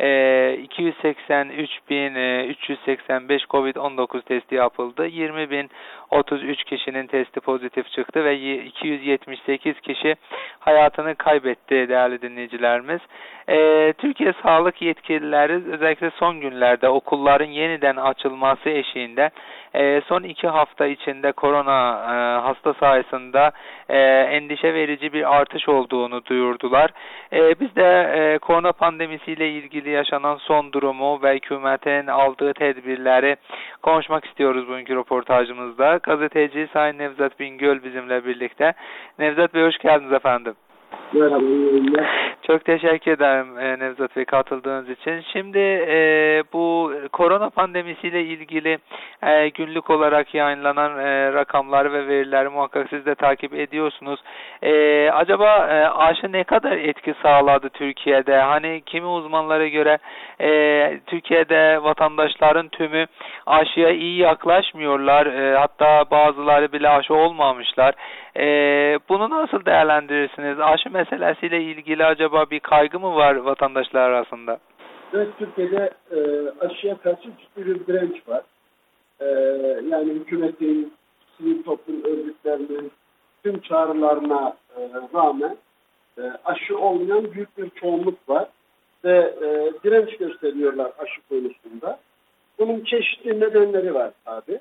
283.385 COVID-19 testi yapıldı. 20.033 kişinin testi pozitif çıktı ve 278 kişi hayatını kaybetti değerli dinleyicilerimiz. Türkiye Sağlık yetkilileri özellikle son günlerde okulların yeniden açılması eşiğinde son 2 hafta içinde korona hasta sayısında endişe verici bir artış olduğunu duyurdular. Biz de korona pandemisiyle ilgili yaşanan son durumu ve hükümetin aldığı tedbirleri konuşmak istiyoruz bugünkü röportajımızda. Gazeteci Sayın Nevzat Bingöl bizimle birlikte. Nevzat Bey hoş geldiniz efendim. Merhaba. Çok teşekkür ederim Nevzat Bey katıldığınız için. Şimdi bu korona pandemisiyle ilgili günlük olarak yayınlanan rakamları ve verileri muhakkak siz de takip ediyorsunuz. Acaba aşı ne kadar etki sağladı Türkiye'de? Hani kimi uzmanlara göre Türkiye'de vatandaşların tümü aşıya iyi yaklaşmıyorlar. Hatta bazıları bile aşı olmamışlar. Bunu nasıl değerlendirirsiniz? Aşı meselesiyle ilgili acaba bir kaygı mı var vatandaşlar arasında? Evet, Türkiye'de aşıya karşı ciddi bir direnç var. Yani hükümetin, sivil toplum örgütlerinin tüm çağrılarına rağmen aşı olmayan büyük bir çoğunluk var. Ve direnç gösteriyorlar aşı konusunda. Bunun çeşitli nedenleri var tabii.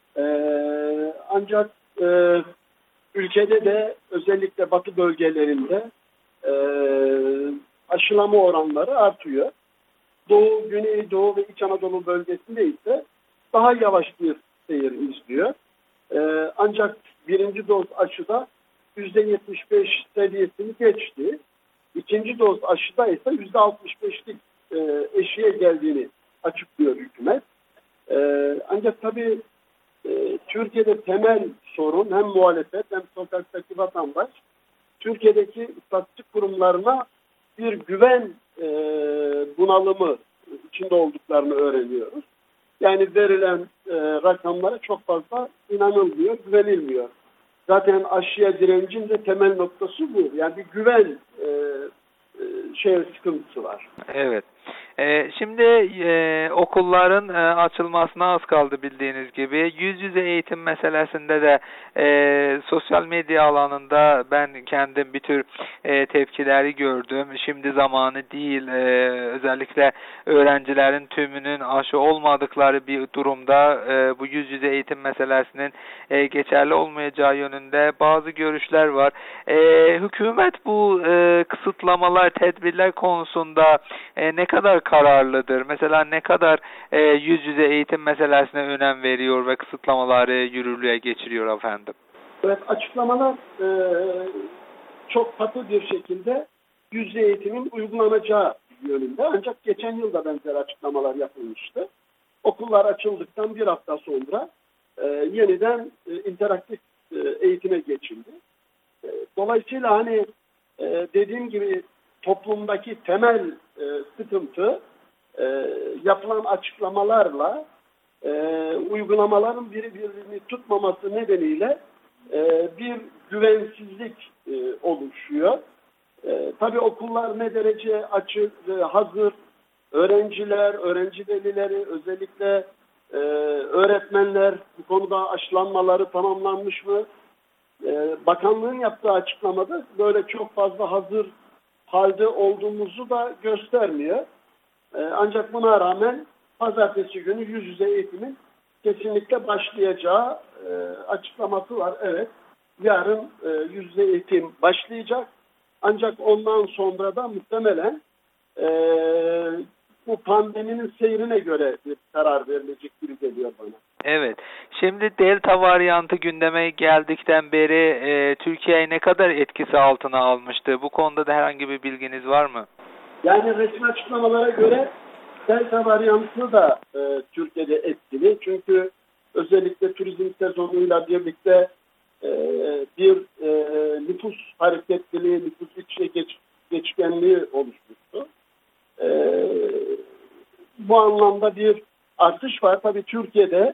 Ancak ülkede de özellikle batı bölgelerinde aşılama oranları artıyor. Doğu, Güneydoğu ve İç Anadolu bölgesinde ise daha yavaş bir seyir izliyor. Ancak birinci doz aşıda %75 seviyesini geçti. İkinci doz aşıda ise %65'lik eşiğe geldiğini açıklıyor hükümet. Ancak tabii Türkiye'de temel sorun hem muhalefet hem sokaktaki vatandaş Türkiye'deki istatistik kurumlarına bir güven bunalımı içinde olduklarını öğreniyoruz. Yani verilen rakamlara çok fazla inanılmıyor, güvenilmiyor. Zaten aşıya direncin de temel noktası bu. Yani bir güven sıkıntısı var. Evet. Şimdi okulların açılmasına az kaldı bildiğiniz gibi. Yüz yüze eğitim meselesinde de sosyal medya alanında ben kendim bir tür tepkileri gördüm. Şimdi zamanı değil. Özellikle öğrencilerin tümünün aşı olmadıkları bir durumda bu yüz yüze eğitim meselesinin geçerli olmayacağı yönünde bazı görüşler var. Hükümet bu kısıtlamalar, tedbirler konusunda ne kadar kararlıdır? Mesela ne kadar yüz yüze eğitim meselesine önem veriyor ve kısıtlamaları yürürlüğe geçiriyor efendim? Evet, açıklamalar çok katı bir şekilde yüz yüze eğitimin uygulanacağı yönünde. Ancak geçen yıl da benzer açıklamalar yapılmıştı. Okullar açıldıktan bir hafta sonra yeniden interaktif eğitime geçildi. Dolayısıyla hani dediğim gibi toplumdaki temel sıkıntı yapılan açıklamalarla uygulamaların birbirini tutmaması nedeniyle bir güvensizlik oluşuyor. Tabii okullar ne derece açık, hazır, öğrenciler, öğrenci velileri, özellikle öğretmenler bu konuda aşılanmaları tamamlanmış mı? Bakanlığın yaptığı açıklamada böyle çok fazla hazır halde olduğumuzu da göstermiyor. Ancak buna rağmen pazartesi günü yüz yüze eğitimin kesinlikle başlayacağı açıklaması var. Evet, yarın yüz yüze eğitim başlayacak. Ancak ondan sonra da muhtemelen bu pandeminin seyrine göre bir karar verilecek gibi geliyor bana. Evet. Şimdi Delta varyantı gündeme geldikten beri Türkiye'yi ne kadar etkisi altına almıştı? Bu konuda da herhangi bir bilginiz var mı? Yani resmi açıklamalara göre Delta varyantı da Türkiye'de etkili. Çünkü özellikle turizm sezonuyla birlikte bir nüfus hareketliliği, nüfus içe geçkenliği oluşmuştu. Bu anlamda bir artış var. Tabii Türkiye'de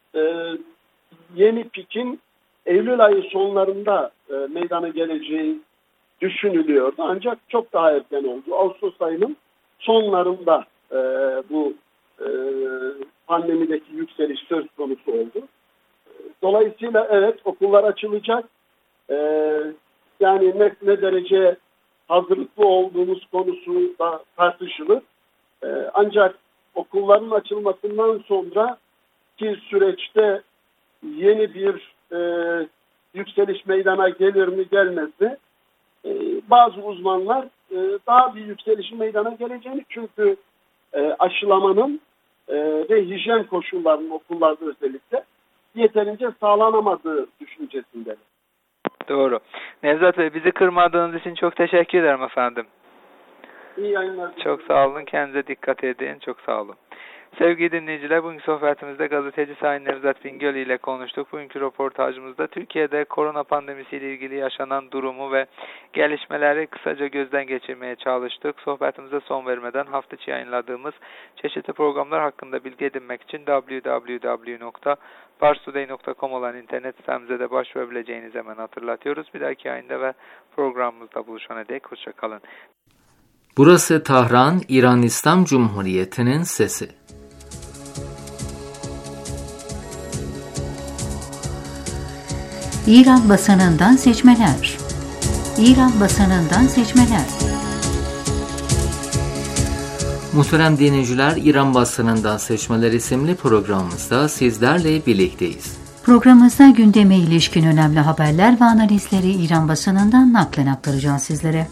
yeni pikin Eylül ayı sonlarında meydana geleceği düşünülüyordu. Ancak çok daha erken oldu. Ağustos ayının sonlarında bu pandemideki yükseliş söz konusu oldu. Dolayısıyla evet, okullar açılacak. Yani ne derece hazırlıklı olduğumuz konusu da tartışılır. Ancak okulların açılmasından sonra ki süreçte yeni bir yükseliş meydana gelir mi gelmez mi? Bazı uzmanlar daha bir yükselişin meydana geleceğini, çünkü aşılamanın ve hijyen koşullarının okullarda özellikle yeterince sağlanamadığı düşüncesindeler. Doğru. Nevzat Bey, bizi kırmadığınız için çok teşekkür ederim efendim. İyi yayınlar. Çok sağ olun. Kendinize dikkat edin. Çok sağ olun. Sevgili dinleyiciler, bugünkü sohbetimizde gazeteci Sayın Nevzat Bingöl ile konuştuk. Bugünkü röportajımızda Türkiye'de korona pandemisiyle ilgili yaşanan durumu ve gelişmeleri kısaca gözden geçirmeye çalıştık. Sohbetimize son vermeden hafta içi yayınladığımız çeşitli programlar hakkında bilgi edinmek için www.parstoday.com olan internet sitemize de başvurabileceğinizi hemen hatırlatıyoruz. Bir dahaki yayında ve programımızda buluşana dek hoşçakalın. Burası Tahran, İran İslam Cumhuriyeti'nin sesi. İran basınından seçmeler. İran basınından seçmeler. Muhterem dinleyiciler, İran basınından seçmeler isimli programımızda sizlerle birlikteyiz. Programımızda gündeme ilişkin önemli haberler ve analizleri İran basınından naklen aktaracağız sizlere.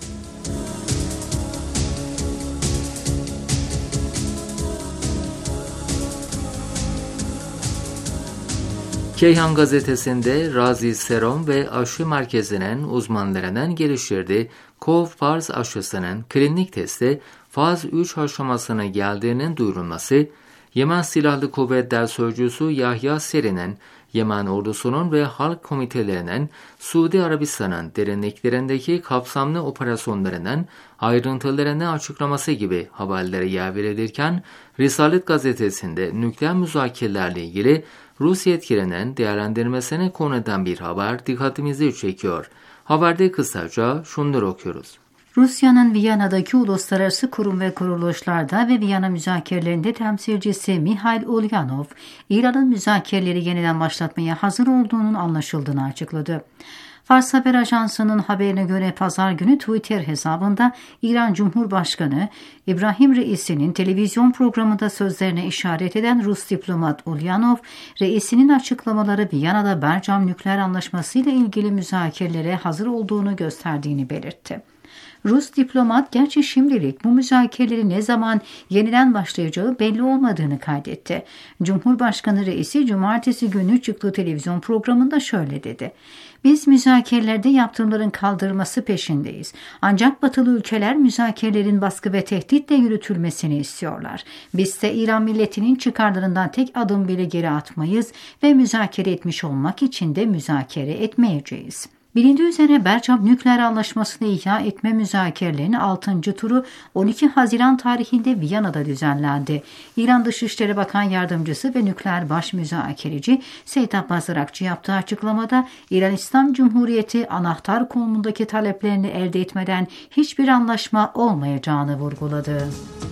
Keyhan gazetesinde Razi Serum ve Aşı Merkezi'nin uzmanlarının geliştirdiği Kov-Pars aşısının klinik testi faz 3 aşamasına geldiğinin duyurulması, Yemen Silahlı Kuvvetler Sözcüsü Yahya Seri'nin Yemen ordusunun ve halk komitelerinin Suudi Arabistan'ın derinliklerindeki kapsamlı operasyonlarının ayrıntılarını açıklaması gibi haberlere yer verilirken, Risalet gazetesinde nükleer müzakerelerle ilgili Rus yetkililerinin değerlendirmesine konu eden bir haber dikkatimizi çekiyor. Haberde kısaca şunları okuyoruz. Rusya'nın Viyana'daki uluslararası kurum ve kuruluşlarda ve Viyana müzakerelerinde temsilcisi Mihail Ulyanov, İran'ın müzakereleri yeniden başlatmaya hazır olduğunun anlaşıldığını açıkladı. Fars Haber Ajansı'nın haberine göre pazar günü Twitter hesabında İran Cumhurbaşkanı İbrahim Reisi'nin televizyon programında sözlerine işaret eden Rus diplomat Ulyanov, Reisi'nin açıklamaları Viyana'da Bercam nükleer anlaşması ile ilgili müzakerelere hazır olduğunu gösterdiğini belirtti. Rus diplomat gerçi şimdilik bu müzakereleri ne zaman yeniden başlayacağı belli olmadığını kaydetti. Cumhurbaşkanı Reisi cumartesi günü çıktığı televizyon programında şöyle dedi. Biz müzakerelerde yaptırımların kaldırılması peşindeyiz. Ancak batılı ülkeler müzakerelerin baskı ve tehditle yürütülmesini istiyorlar. Biz de İran milletinin çıkarlarından tek adım bile geri atmayız ve müzakere etmiş olmak için de müzakere etmeyeceğiz. Bilindiği üzere Bercam nükleer anlaşmasını ihya etme müzakerelerinin 6. turu 12 Haziran tarihinde Viyana'da düzenlendi. İran Dışişleri Bakan Yardımcısı ve nükleer baş müzakereci Seyit Abbas Irakçı yaptığı açıklamada İran İslam Cumhuriyeti anahtar konumundaki taleplerini elde etmeden hiçbir anlaşma olmayacağını vurguladı.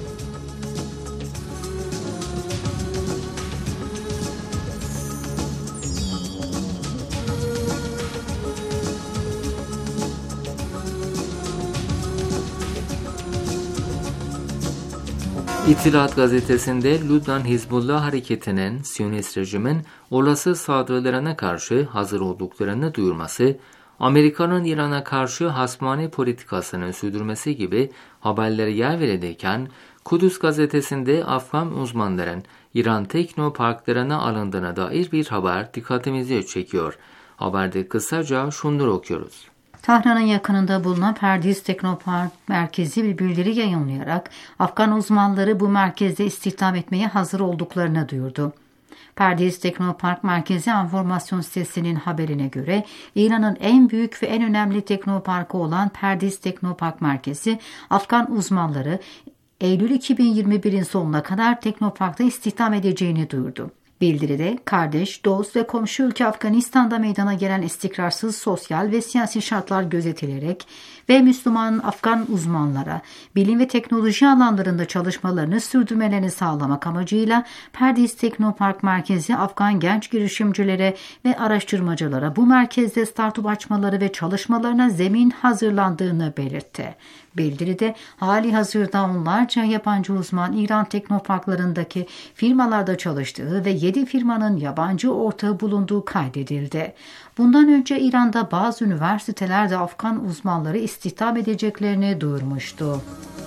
İttihat gazetesinde Lübnan Hizbullah hareketinin Siyonist rejimin olası saldırılarına karşı hazır olduklarını duyurması, Amerika'nın İran'a karşı hasmane politikasını sürdürmesi gibi haberlere yer verilirken, Kudüs gazetesinde Afgan uzmanların İran teknoparklarına alındığına dair bir haber dikkatimizi çekiyor. Haberde kısaca şunları okuyoruz. Tahran'ın yakınında bulunan Perdiz Teknopark merkezi bir bildiri yayınlayarak Afgan uzmanları bu merkezde istihdam etmeye hazır olduklarını duyurdu. Perdiz Teknopark Merkezi Enformasyon Sitesi'nin haberine göre İran'ın en büyük ve en önemli teknoparkı olan Perdiz Teknopark Merkezi, Afgan uzmanları Eylül 2021'in sonuna kadar Teknopark'ta istihdam edeceğini duyurdu. Bildiride kardeş, dost ve komşu ülke Afganistan'da meydana gelen istikrarsız sosyal ve siyasi şartlar gözetilerek ve Müslüman Afgan uzmanlara bilim ve teknoloji alanlarında çalışmalarını sürdürmelerini sağlamak amacıyla Perdiz Teknopark Merkezi Afgan genç girişimcilere ve araştırmacılara bu merkezde startup açmaları ve çalışmalarına zemin hazırlandığını belirtti. Bildiride hali hazırda onlarca yabancı uzman İran teknoparklarındaki firmalarda çalıştığı ve 7 firmanın yabancı ortağı bulunduğu kaydedildi. Bundan önce İran'da bazı üniversitelerde Afgan uzmanları istihdam edeceklerini duyurmuştu.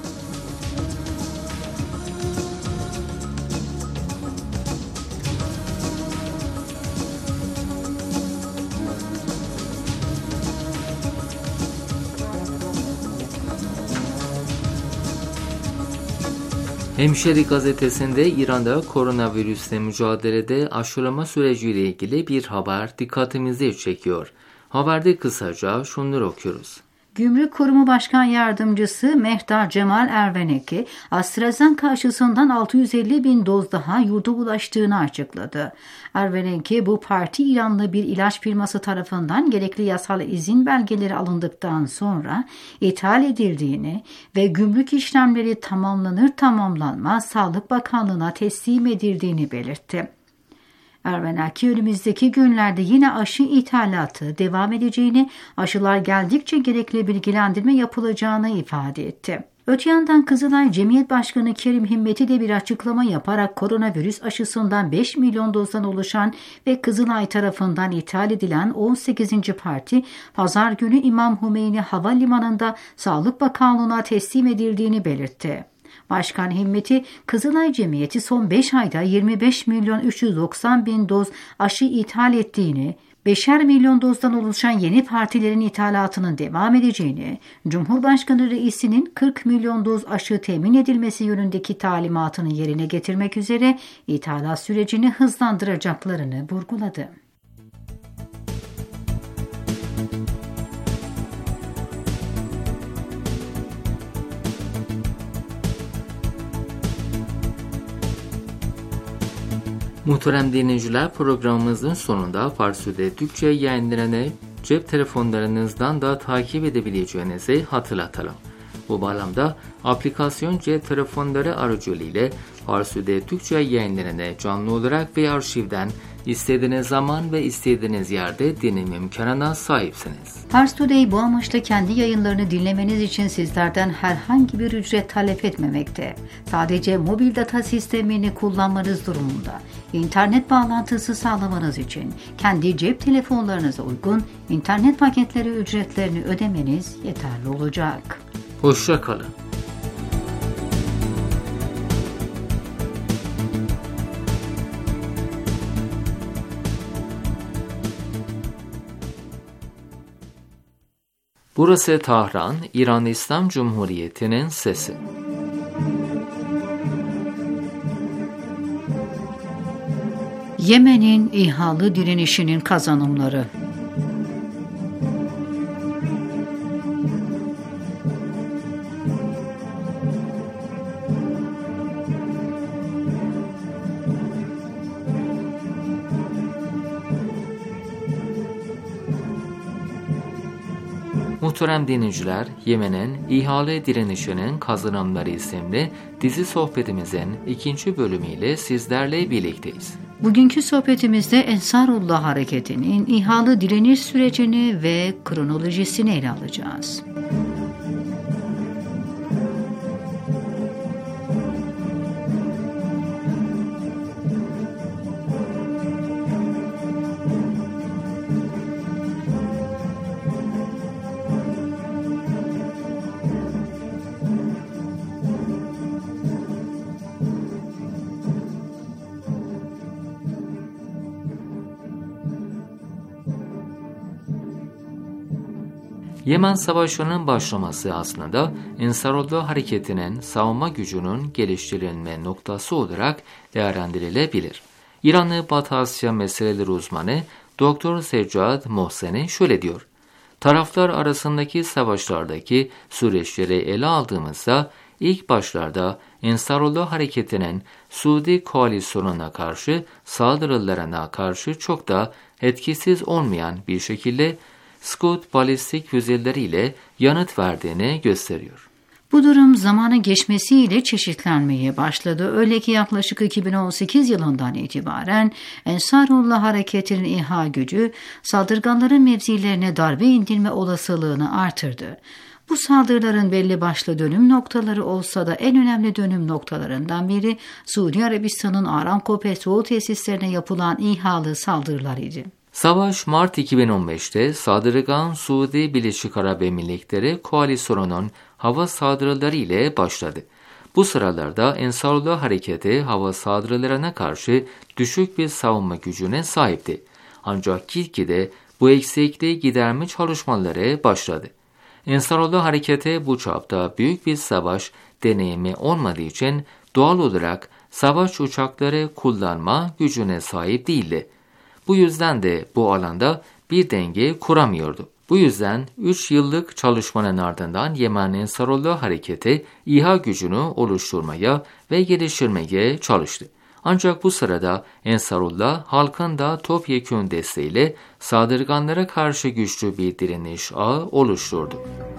Hemşeri gazetesinde İran'da koronavirüsle mücadelede aşılama süreciyle ilgili bir haber dikkatimizi çekiyor. Haberde kısaca şunları okuyoruz. Gümrük Kurumu Başkan Yardımcısı Mehtar Cemal Erveneki, AstraZeneca aşısından 650.000 doz daha yurda ulaştığını açıkladı. Erveneki, bu parti İranlı bir ilaç firması tarafından gerekli yasal izin belgeleri alındıktan sonra ithal edildiğini ve gümrük işlemleri tamamlanmaz Sağlık Bakanlığı'na teslim edildiğini belirtti. Ervenaki önümüzdeki günlerde yine aşı ithalatı devam edeceğini, aşılar geldikçe gerekli bilgilendirme yapılacağını ifade etti. Öte yandan Kızılay Cemiyet Başkanı Kerim Himmeti de bir açıklama yaparak koronavirüs aşısından 5 milyon dozdan oluşan ve Kızılay tarafından ithal edilen 18. parti, Pazar günü İmam Hümeyni Havalimanı'nda Sağlık Bakanlığı'na teslim edildiğini belirtti. Başkan Himmeti, Kızılay Cemiyeti son 5 ayda 25.390.000 doz aşı ithal ettiğini, 5'er milyon dozdan oluşan yeni partilerin ithalatının devam edeceğini, Cumhurbaşkanı Reisi'nin 40 milyon doz aşı temin edilmesi yönündeki talimatını yerine getirmek üzere ithalat sürecini hızlandıracaklarını vurguladı. Muhterem dinleyiciler, programımızın sonunda Farsça'da Türkçe yayınlarını cep telefonlarınızdan da takip edebileceğinizi hatırlatalım. Bu bağlamda aplikasyon cep telefonları aracılığıyla Farsça'da Türkçe yayınlarını canlı olarak ve arşivden istediğiniz zaman ve istediğiniz yerde dinleme imkanına sahipsiniz. Fars Today bu amaçla kendi yayınlarını dinlemeniz için sizlerden herhangi bir ücret talep etmemekte. Sadece mobil data sistemini kullanmanız durumunda internet bağlantısı sağlamanız için kendi cep telefonlarınıza uygun internet paketleri ücretlerini ödemeniz yeterli olacak. Hoşça kalın. Burası Tahran, İran İslam Cumhuriyeti'nin sesi. Yemen'in İHA'lı direnişinin kazanımları. Muhterem dinleyiciler, Yemen'in İHA'lı direnişinin kazanımları isimli dizi sohbetimizin 2. bölümüyle sizlerle birlikteyiz. Bugünkü sohbetimizde Ensarullah Hareketi'nin İHA'lı direniş sürecini ve kronolojisini ele alacağız. Yemen Savaşı'nın başlaması aslında Ensarullah Hareketi'nin savunma gücünün geliştirilme noktası olarak değerlendirilebilir. İranlı Batı Asya meseleleri uzmanı Dr. Seccad Mohseni şöyle diyor. Taraflar arasındaki savaşlardaki süreçleri ele aldığımızda ilk başlarda Ensarullah Hareketi'nin Suudi koalisyonuna karşı saldırılarına karşı çok da etkisiz olmayan bir şekilde Scud balistik füzeleriyle yanıt verdiğini gösteriyor. Bu durum zamanın geçmesiyle çeşitlenmeye başladı. Öyle ki yaklaşık 2018 yılından itibaren Ensarullah Hareketi'nin İHA gücü saldırganların mevzilerine darbe indirme olasılığını artırdı. Bu saldırıların belli başlı dönüm noktaları olsa da en önemli dönüm noktalarından biri Suudi Arabistan'ın Aramco petrol tesislerine yapılan İHA'lı saldırılar idi. Savaş Mart 2015'te saldırgan Suudi Birleşik Arap Emirlikleri koalisyonunun hava saldırıları ile başladı. Bu sıralarda Ensarullah Hareketi hava saldırılarına karşı düşük bir savunma gücüne sahipti. Ancak gitgide bu eksikliği giderme çalışmaları başladı. Ensarullah Hareketi bu çapta büyük bir savaş deneyimi olmadığı için doğal olarak savaş uçakları kullanma gücüne sahip değildi. Bu yüzden de bu alanda bir denge kuramıyordu. Bu yüzden 3 yıllık çalışmanın ardından Yemen Ensarullah Hareketi İHA gücünü oluşturmaya ve geliştirmeye çalıştı. Ancak bu sırada Ensarullah halkın da topyekün desteğiyle saldırganlara karşı güçlü bir direniş ağı oluşturdu.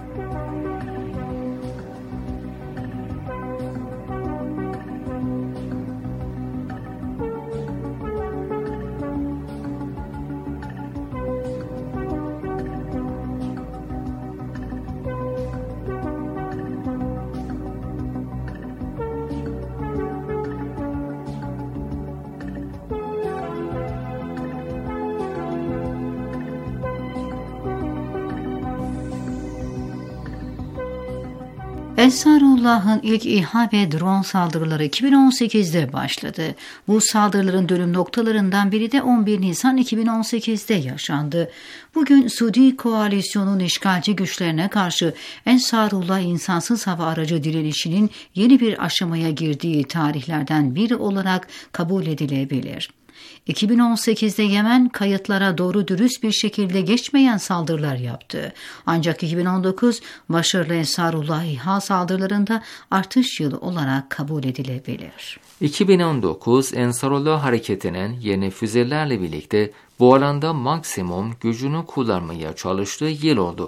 Ensarullah'ın ilk İHA ve drone saldırıları 2018'de başladı. Bu saldırıların dönüm noktalarından biri de 11 Nisan 2018'de yaşandı. Bugün Suudi koalisyonun işgalci güçlerine karşı Ensarullah insansız hava aracı direnişinin yeni bir aşamaya girdiği tarihlerden biri olarak kabul edilebilir. 2018'de Yemen kayıtlara doğru dürüst bir şekilde geçmeyen saldırılar yaptı. Ancak 2019 başarılı Ensarullah İHA saldırılarında artış yılı olarak kabul edilebilir. 2019 Ensarullah Hareketi'nin yeni füzelerle birlikte bu alanda maksimum gücünü kullanmaya çalıştığı yıl oldu.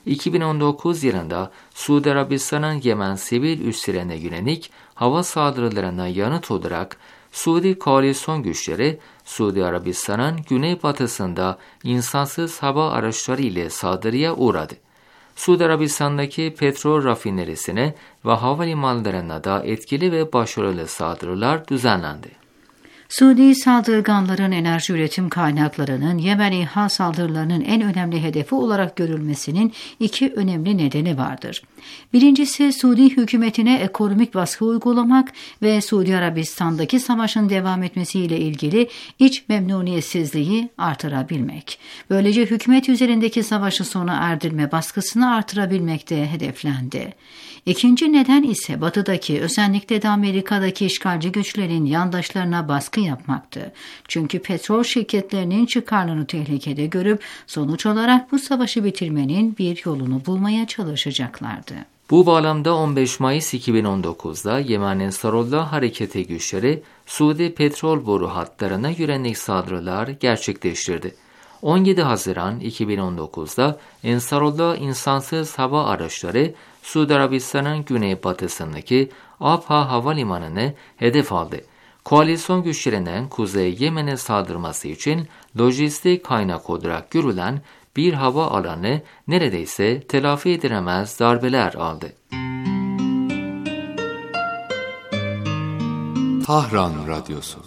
2019 yılında Suudi Arabistan'ın Yemen sivil üslerine yönelik hava saldırılarına yanıt olarak Suudi koalisyon güçleri Suudi Arabistan'ın güneybatısında insansız hava araçları ile saldırıya uğradı. Suudi Arabistan'daki petrol rafinerisine ve havalimanlarına da etkili ve başarılı saldırılar düzenlendi. Suudi saldırganların enerji üretim kaynaklarının Yemen İHA saldırılarının en önemli hedefi olarak görülmesinin iki önemli nedeni vardır. Birincisi Suudi hükümetine ekonomik baskı uygulamak ve Suudi Arabistan'daki savaşın devam etmesiyle ilgili iç memnuniyetsizliği artırabilmek. Böylece hükümet üzerindeki savaşı sona erdirme baskısını artırabilmek de hedeflendi. İkinci neden ise batıdaki, özellikle de Amerika'daki işgalci güçlerin yandaşlarına baskı yapmaktı. Çünkü petrol şirketlerinin çıkarlarını tehlikede görüp sonuç olarak bu savaşı bitirmenin bir yolunu bulmaya çalışacaklardı. Bu bağlamda 15 Mayıs 2019'da Yemen Ensarullah Hareketi güçleri Suudi petrol boru hatlarına yönelik saldırılar gerçekleştirdi. 17 Haziran 2019'da Ensarullah insansız hava araçları Suudi Arabistan'ın güneybatısındaki Abha Havalimanı'nı hedef aldı. Koalisyon güçlerinin Kuzey Yemen'e saldırması için lojistik kaynak olarak görülen bir hava alanı neredeyse telafi edilemez darbeler aldı. Tahran Radyosu.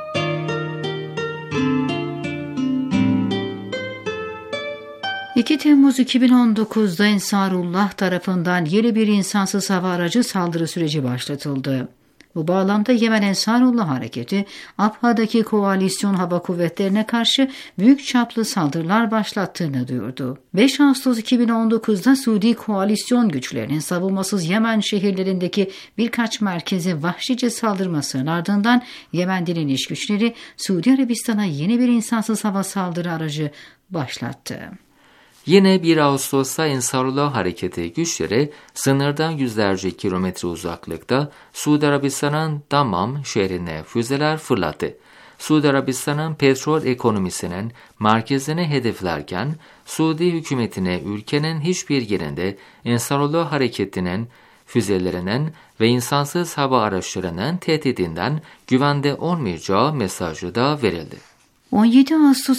Temmuz 2019'da Ensarullah tarafından yeni bir insansız hava aracı saldırı süreci başlatıldı. Bu bağlamda Yemen Ensarullah Hareketi, Abha'daki koalisyon hava kuvvetlerine karşı büyük çaplı saldırılar başlattığını duyurdu. 5 Ağustos 2019'da Suudi koalisyon güçlerinin savunmasız Yemen şehirlerindeki birkaç merkeze vahşice saldırmasının ardından Yemen direniş güçleri Suudi Arabistan'a yeni bir insansız hava saldırı aracı başlattı. Yine 1 Ağustos'ta Ensarullah Hareketi güçleri sınırdan yüzlerce kilometre uzaklıkta Suudi Arabistan'ın Dammam şehrine füzeler fırlattı. Suudi Arabistan'ın petrol ekonomisinin merkezini hedeflerken Suudi hükümetine ülkenin hiçbir yerinde Ensarullah Hareketi'nin füzelerinin ve insansız hava araçlarının tehdidinden güvende olmayacağı mesajı da verildi. 17 Ağustos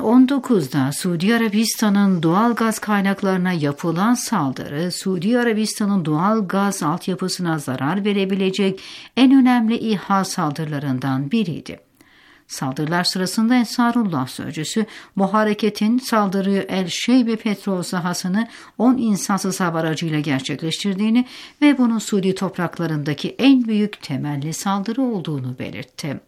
2019'da Suudi Arabistan'ın doğal gaz kaynaklarına yapılan saldırı, Suudi Arabistan'ın doğal gaz altyapısına zarar verebilecek en önemli İHA saldırılarından biriydi. Saldırılar sırasında Ensarullah sözcüsü bu hareketin saldırıyı El Şeybe petrol sahasını 10 insansız hava aracıyla gerçekleştirdiğini ve bunun Suudi topraklarındaki en büyük temelli saldırı olduğunu belirtti.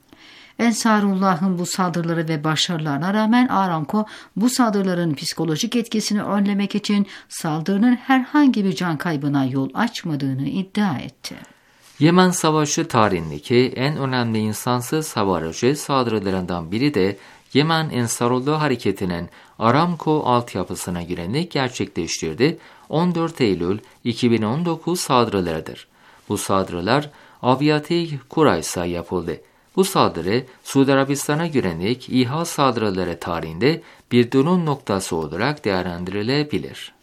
Ensarullah'ın bu saldırıları ve başarılarına rağmen Aramco bu saldırıların psikolojik etkisini önlemek için saldırının herhangi bir can kaybına yol açmadığını iddia etti. Yemen Savaşı tarihindeki en önemli insansız hava aracı saldırılarından biri de Yemen Ensarullah Hareketi'nin Aramco altyapısına girenek gerçekleştirdiği 14 Eylül 2019 saldırılarıdır. Bu saldırılar Aviatik Kurays'a yapıldı. Bu saldırı Suudi Arabistan'a yönelik İHA saldırıları tarihinde bir dönüm noktası olarak değerlendirilebilir.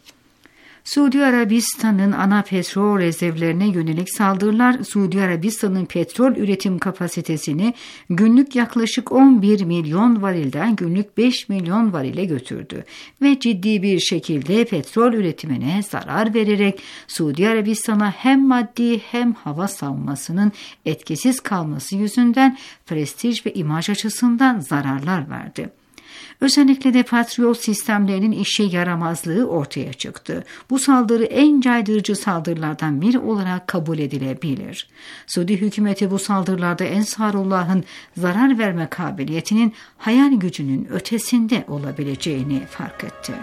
Suudi Arabistan'ın ana petrol rezervlerine yönelik saldırılar Suudi Arabistan'ın petrol üretim kapasitesini günlük yaklaşık 11 milyon varilden günlük 5 milyon varile götürdü ve ciddi bir şekilde petrol üretimine zarar vererek Suudi Arabistan'a hem maddi hem hava savunmasının etkisiz kalması yüzünden prestij ve imaj açısından zararlar verdi. Özellikle de Patriot sistemlerinin işe yaramazlığı ortaya çıktı. Bu saldırı en caydırıcı saldırılardan biri olarak kabul edilebilir. Suudi hükümeti bu saldırılarda Ensarullah'ın zarar verme kabiliyetinin hayal gücünün ötesinde olabileceğini fark etti.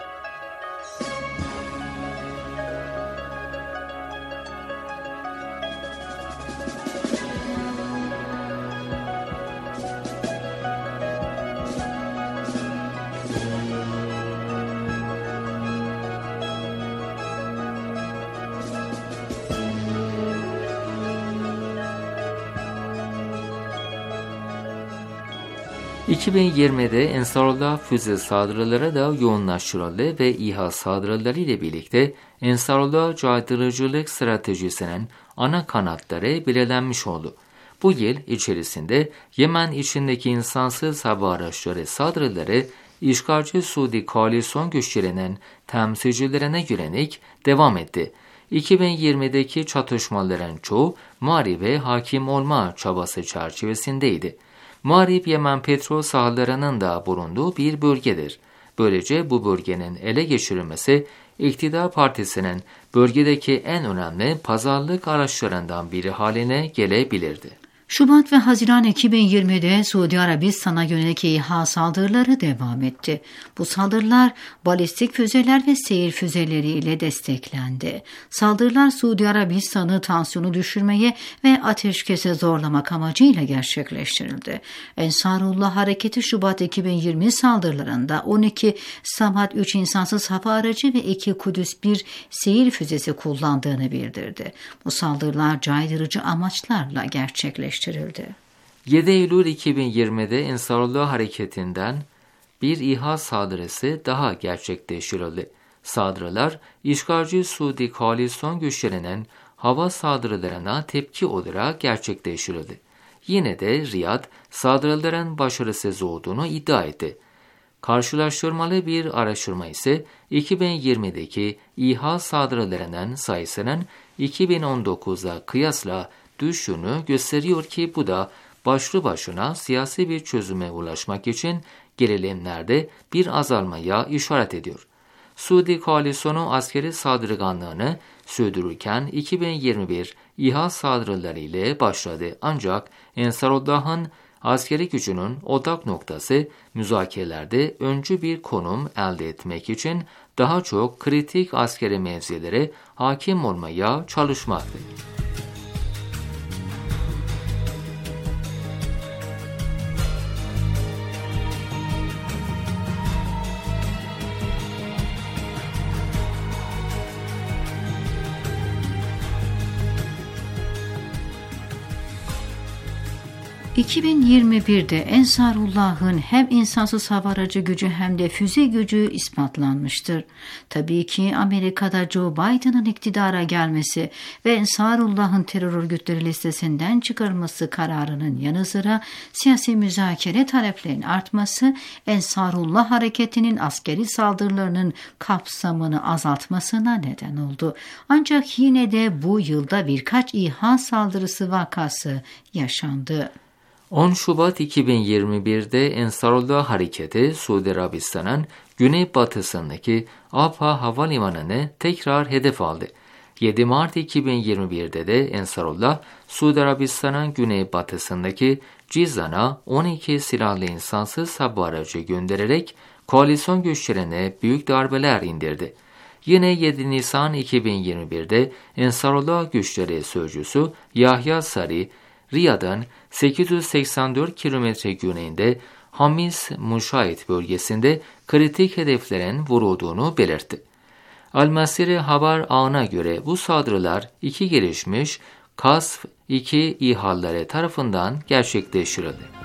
...2020'de Ensarullah füze saldırıları da yoğunlaştırıldı ve İHA saldırıları ile birlikte Ensarullah caydırıcılık stratejisinin ana kanatları belirlenmiş oldu. Bu yıl içerisinde Yemen içindeki insansız hava araçları saldırıları işgalci Suudi koalisyon güçlerinin temsilcilerine yönelik devam etti. 2020'deki çatışmaların çoğu Mağrib'e hakim olma çabası çerçevesindeydi. Mağrib Yemen petrol sahalarının da bulunduğu bir bölgedir. Böylece bu bölgenin ele geçirilmesi iktidar partisinin bölgedeki en önemli pazarlık araçlarından biri haline gelebilirdi. Şubat ve Haziran 2020'de Suudi Arabistan'a yönelik İHA saldırıları devam etti. Bu saldırılar balistik füzeler ve seyir füzeleriyle desteklendi. Saldırılar Suudi Arabistan'ı tansiyonu düşürmeye ve ateşkese zorlamak amacıyla gerçekleştirildi. Ensarullah Hareketi Şubat 2020 saldırılarında 12 Samad 3 insansız hava aracı ve 2 Kudüs 1 seyir füzesi kullandığını bildirdi. Bu saldırılar caydırıcı amaçlarla gerçekleştirildi. 7 Eylül 2020'de Ensarullah Hareketi'nden bir İHA saldırısı daha gerçekleştirildi. Saldırılar, işgalci Suudi koalisyon güçlerinin hava saldırılarına tepki olarak gerçekleştirildi. Yine de Riyad, saldırıların başarısız olduğunu iddia etti. Karşılaştırmalı bir araştırma ise 2020'deki İHA saldırılarının sayısının 2019'a kıyasla düşüşünü gösteriyor ki bu da başlı başına siyasi bir çözüme ulaşmak için gerilimlerde bir azalmaya işaret ediyor. Suudi koalisyonu askeri saldırganlığını sürdürürken 2021 İHA saldırıları ile başladı. Ancak Ensarullah'ın askeri gücünün odak noktası müzakerelerde öncü bir konum elde etmek için daha çok kritik askeri mevzilere hakim olmaya çalışmaktı. ...2021'de Ensarullah'ın hem insansız hava aracı gücü hem de füze gücü ispatlanmıştır. Tabii ki Amerika'da Joe Biden'ın iktidara gelmesi ve Ensarullah'ın terör örgütleri listesinden çıkarılması kararının yanı sıra siyasi müzakere taleplerinin artması, Ensarullah hareketinin askeri saldırılarının kapsamını azaltmasına neden oldu. Ancak yine de bu yılda birkaç İHA saldırısı vakası yaşandı. 10 Şubat 2021'de Ensarullah hareketi Suudi Arabistan'ın güneybatısındaki Abha havalimanını tekrar hedef aldı. 7 Mart 2021'de de Ensarullah Suudi Arabistan'ın güneybatısındaki Cizan'a 12 silahlı insansız hava aracı göndererek koalisyon güçlerine büyük darbeler indirdi. Yine 7 Nisan 2021'de Ensarullah güçleri sözcüsü Yahya Sari, Riyad'ın 884 kilometre güneyinde Hamis Muşait bölgesinde kritik hedeflerin vurulduğunu belirtti. Al-Masiri haber ağına göre bu saldırılar iki gelişmiş Kasf-2 İHA'ları tarafından gerçekleştirildi.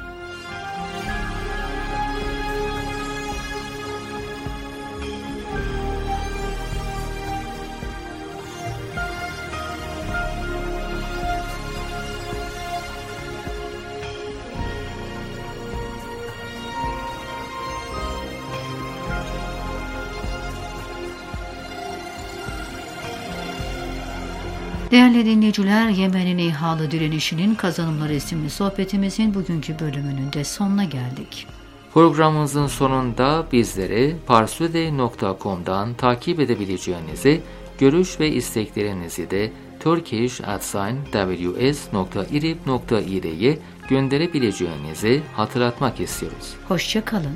Değerli dinleyiciler, Yemen'in İHA'lı direnişinin kazanımları isimli sohbetimizin bugünkü bölümünün de sonuna geldik. Programımızın sonunda bizleri parsude.com'dan takip edebileceğinizi, görüş ve isteklerinizi de turkish@ws.irib.ir'ye gönderebileceğinizi hatırlatmak istiyoruz. Hoşça kalın.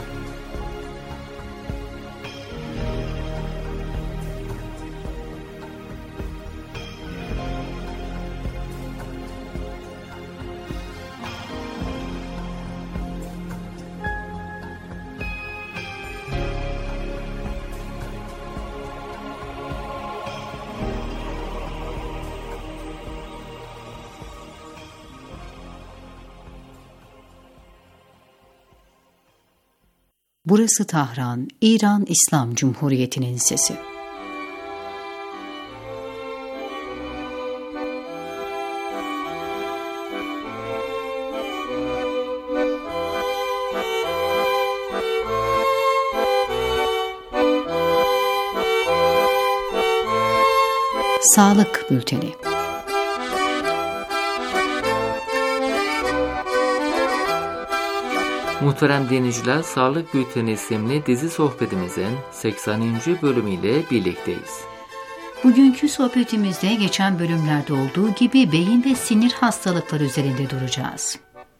Burası Tahran, İran İslam Cumhuriyeti'nin sesi. Sağlık Bülteni. Muhterem dinleyiciler, Sağlık Bülteni isimli dizi sohbetimizin 80. bölümüyle birlikteyiz. Bugünkü sohbetimizde geçen bölümlerde olduğu gibi beyin ve sinir hastalıkları üzerinde duracağız.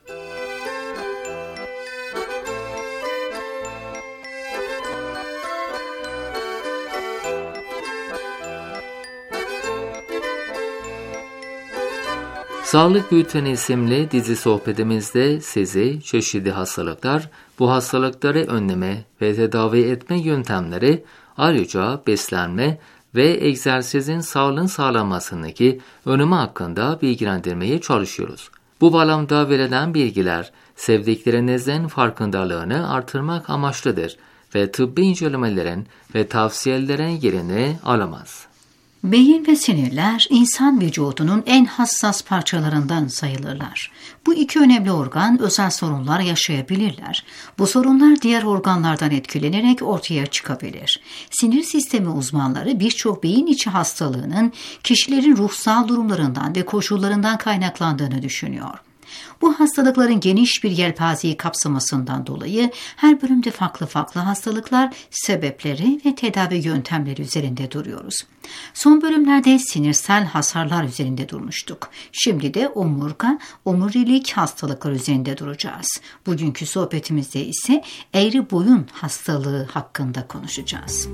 Sağlık Bülteni isimli dizi sohbetimizde sizi çeşitli hastalıklar, bu hastalıkları önleme ve tedavi etme yöntemleri, ayrıca beslenme ve egzersizin sağlığın sağlanmasındaki önemi hakkında bilgilendirmeye çalışıyoruz. Bu bağlamda verilen bilgiler, sevdiklerinizin farkındalığını artırmak amaçlıdır ve tıbbi incelemelerin ve tavsiyelerin yerini alamaz. Beyin ve sinirler insan vücudunun en hassas parçalarından sayılırlar. Bu iki önemli organ özel sorunlar yaşayabilirler. Bu sorunlar diğer organlardan etkilenerek ortaya çıkabilir. Sinir sistemi uzmanları birçok beyin içi hastalığının kişilerin ruhsal durumlarından ve koşullarından kaynaklandığını düşünüyor. Bu hastalıkların geniş bir yelpazeyi kapsamasından dolayı her bölümde farklı farklı hastalıklar, sebepleri ve tedavi yöntemleri üzerinde duruyoruz. Son bölümlerde sinirsel hasarlar üzerinde durmuştuk. Şimdi de omurga, omurilik hastalıkları üzerinde duracağız. Bugünkü sohbetimizde ise eğri boyun hastalığı hakkında konuşacağız.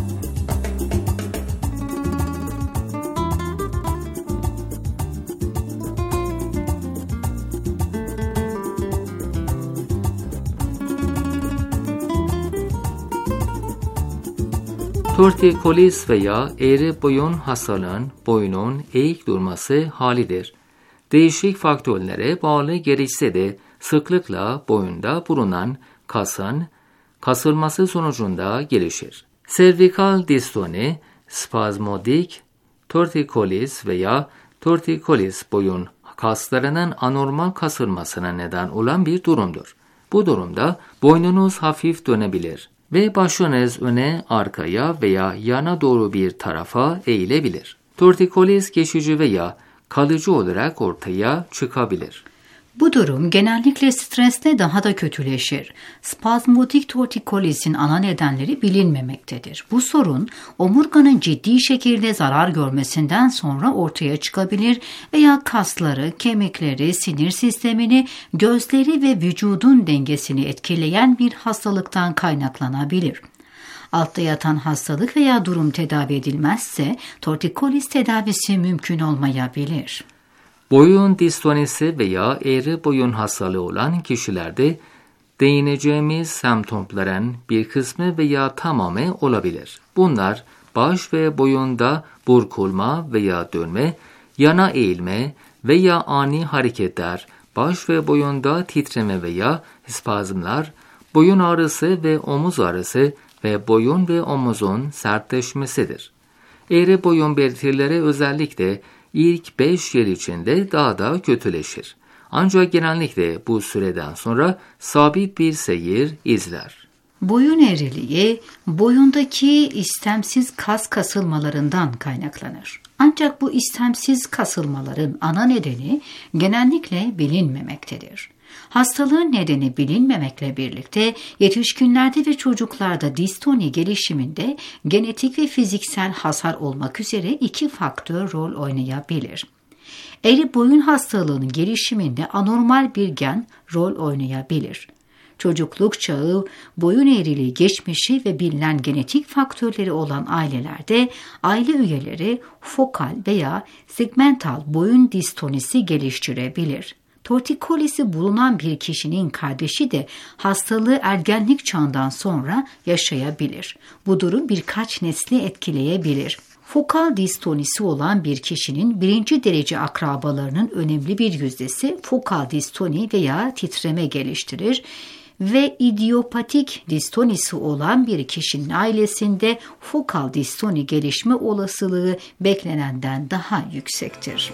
Tortikolis veya eğri boyun hastalığın boynun eğik durması halidir. Değişik faktörlere bağlı gelişse de sıklıkla boyunda bulunan kasın kasılması sonucunda gelişir. Servikal distoni, spazmodik tortikolis veya tortikolis boyun kaslarının anormal kasılmasına neden olan bir durumdur. Bu durumda boynunuz hafif dönebilir ve başınız öne, arkaya veya yana doğru bir tarafa eğilebilir. Tortikolis geçici veya kalıcı olarak ortaya çıkabilir. Bu durum genellikle stresle daha da kötüleşir. Spazmodik tortikolisin ana nedenleri bilinmemektedir. Bu sorun omurganın ciddi şekilde zarar görmesinden sonra ortaya çıkabilir veya kasları, kemikleri, sinir sistemini, gözleri ve vücudun dengesini etkileyen bir hastalıktan kaynaklanabilir. Altta yatan hastalık veya durum tedavi edilmezse tortikolis tedavisi mümkün olmayabilir. Boyun distonisi veya eğri boyun hastalığı olan kişilerde değineceğimiz semptomların bir kısmı veya tamamı olabilir. Bunlar baş ve boyunda burkulma veya dönme, yana eğilme veya ani hareketler, baş ve boyunda titreme veya spazmlar, boyun ağrısı ve omuz ağrısı ve boyun ve omuzun sertleşmesidir. Eğri boyun belirtileri özellikle İlk 5 yıl içinde daha da kötüleşir. Ancak genellikle bu süreden sonra sabit bir seyir izler. Boyun eğriliği, boyundaki istemsiz kas kasılmalarından kaynaklanır. Ancak bu istemsiz kasılmaların ana nedeni genellikle bilinmemektedir. Hastalığın nedeni bilinmemekle birlikte yetişkinlerde ve çocuklarda distoni gelişiminde genetik ve fiziksel hasar olmak üzere 2 faktör rol oynayabilir. Eğri boyun hastalığının gelişiminde anormal bir gen rol oynayabilir. Çocukluk çağı, boyun eğriliği geçmişi ve bilinen genetik faktörleri olan ailelerde aile üyeleri fokal veya segmental boyun distonisi geliştirebilir. Tortikolisi bulunan bir kişinin kardeşi de hastalığı ergenlik çağından sonra yaşayabilir. Bu durum birkaç nesli etkileyebilir. Fokal distonisi olan bir kişinin 1. derece akrabalarının önemli bir yüzdesi fokal distoni veya titreme geliştirir ve idiopatik distonisi olan bir kişinin ailesinde fokal distoni gelişme olasılığı beklenenden daha yüksektir.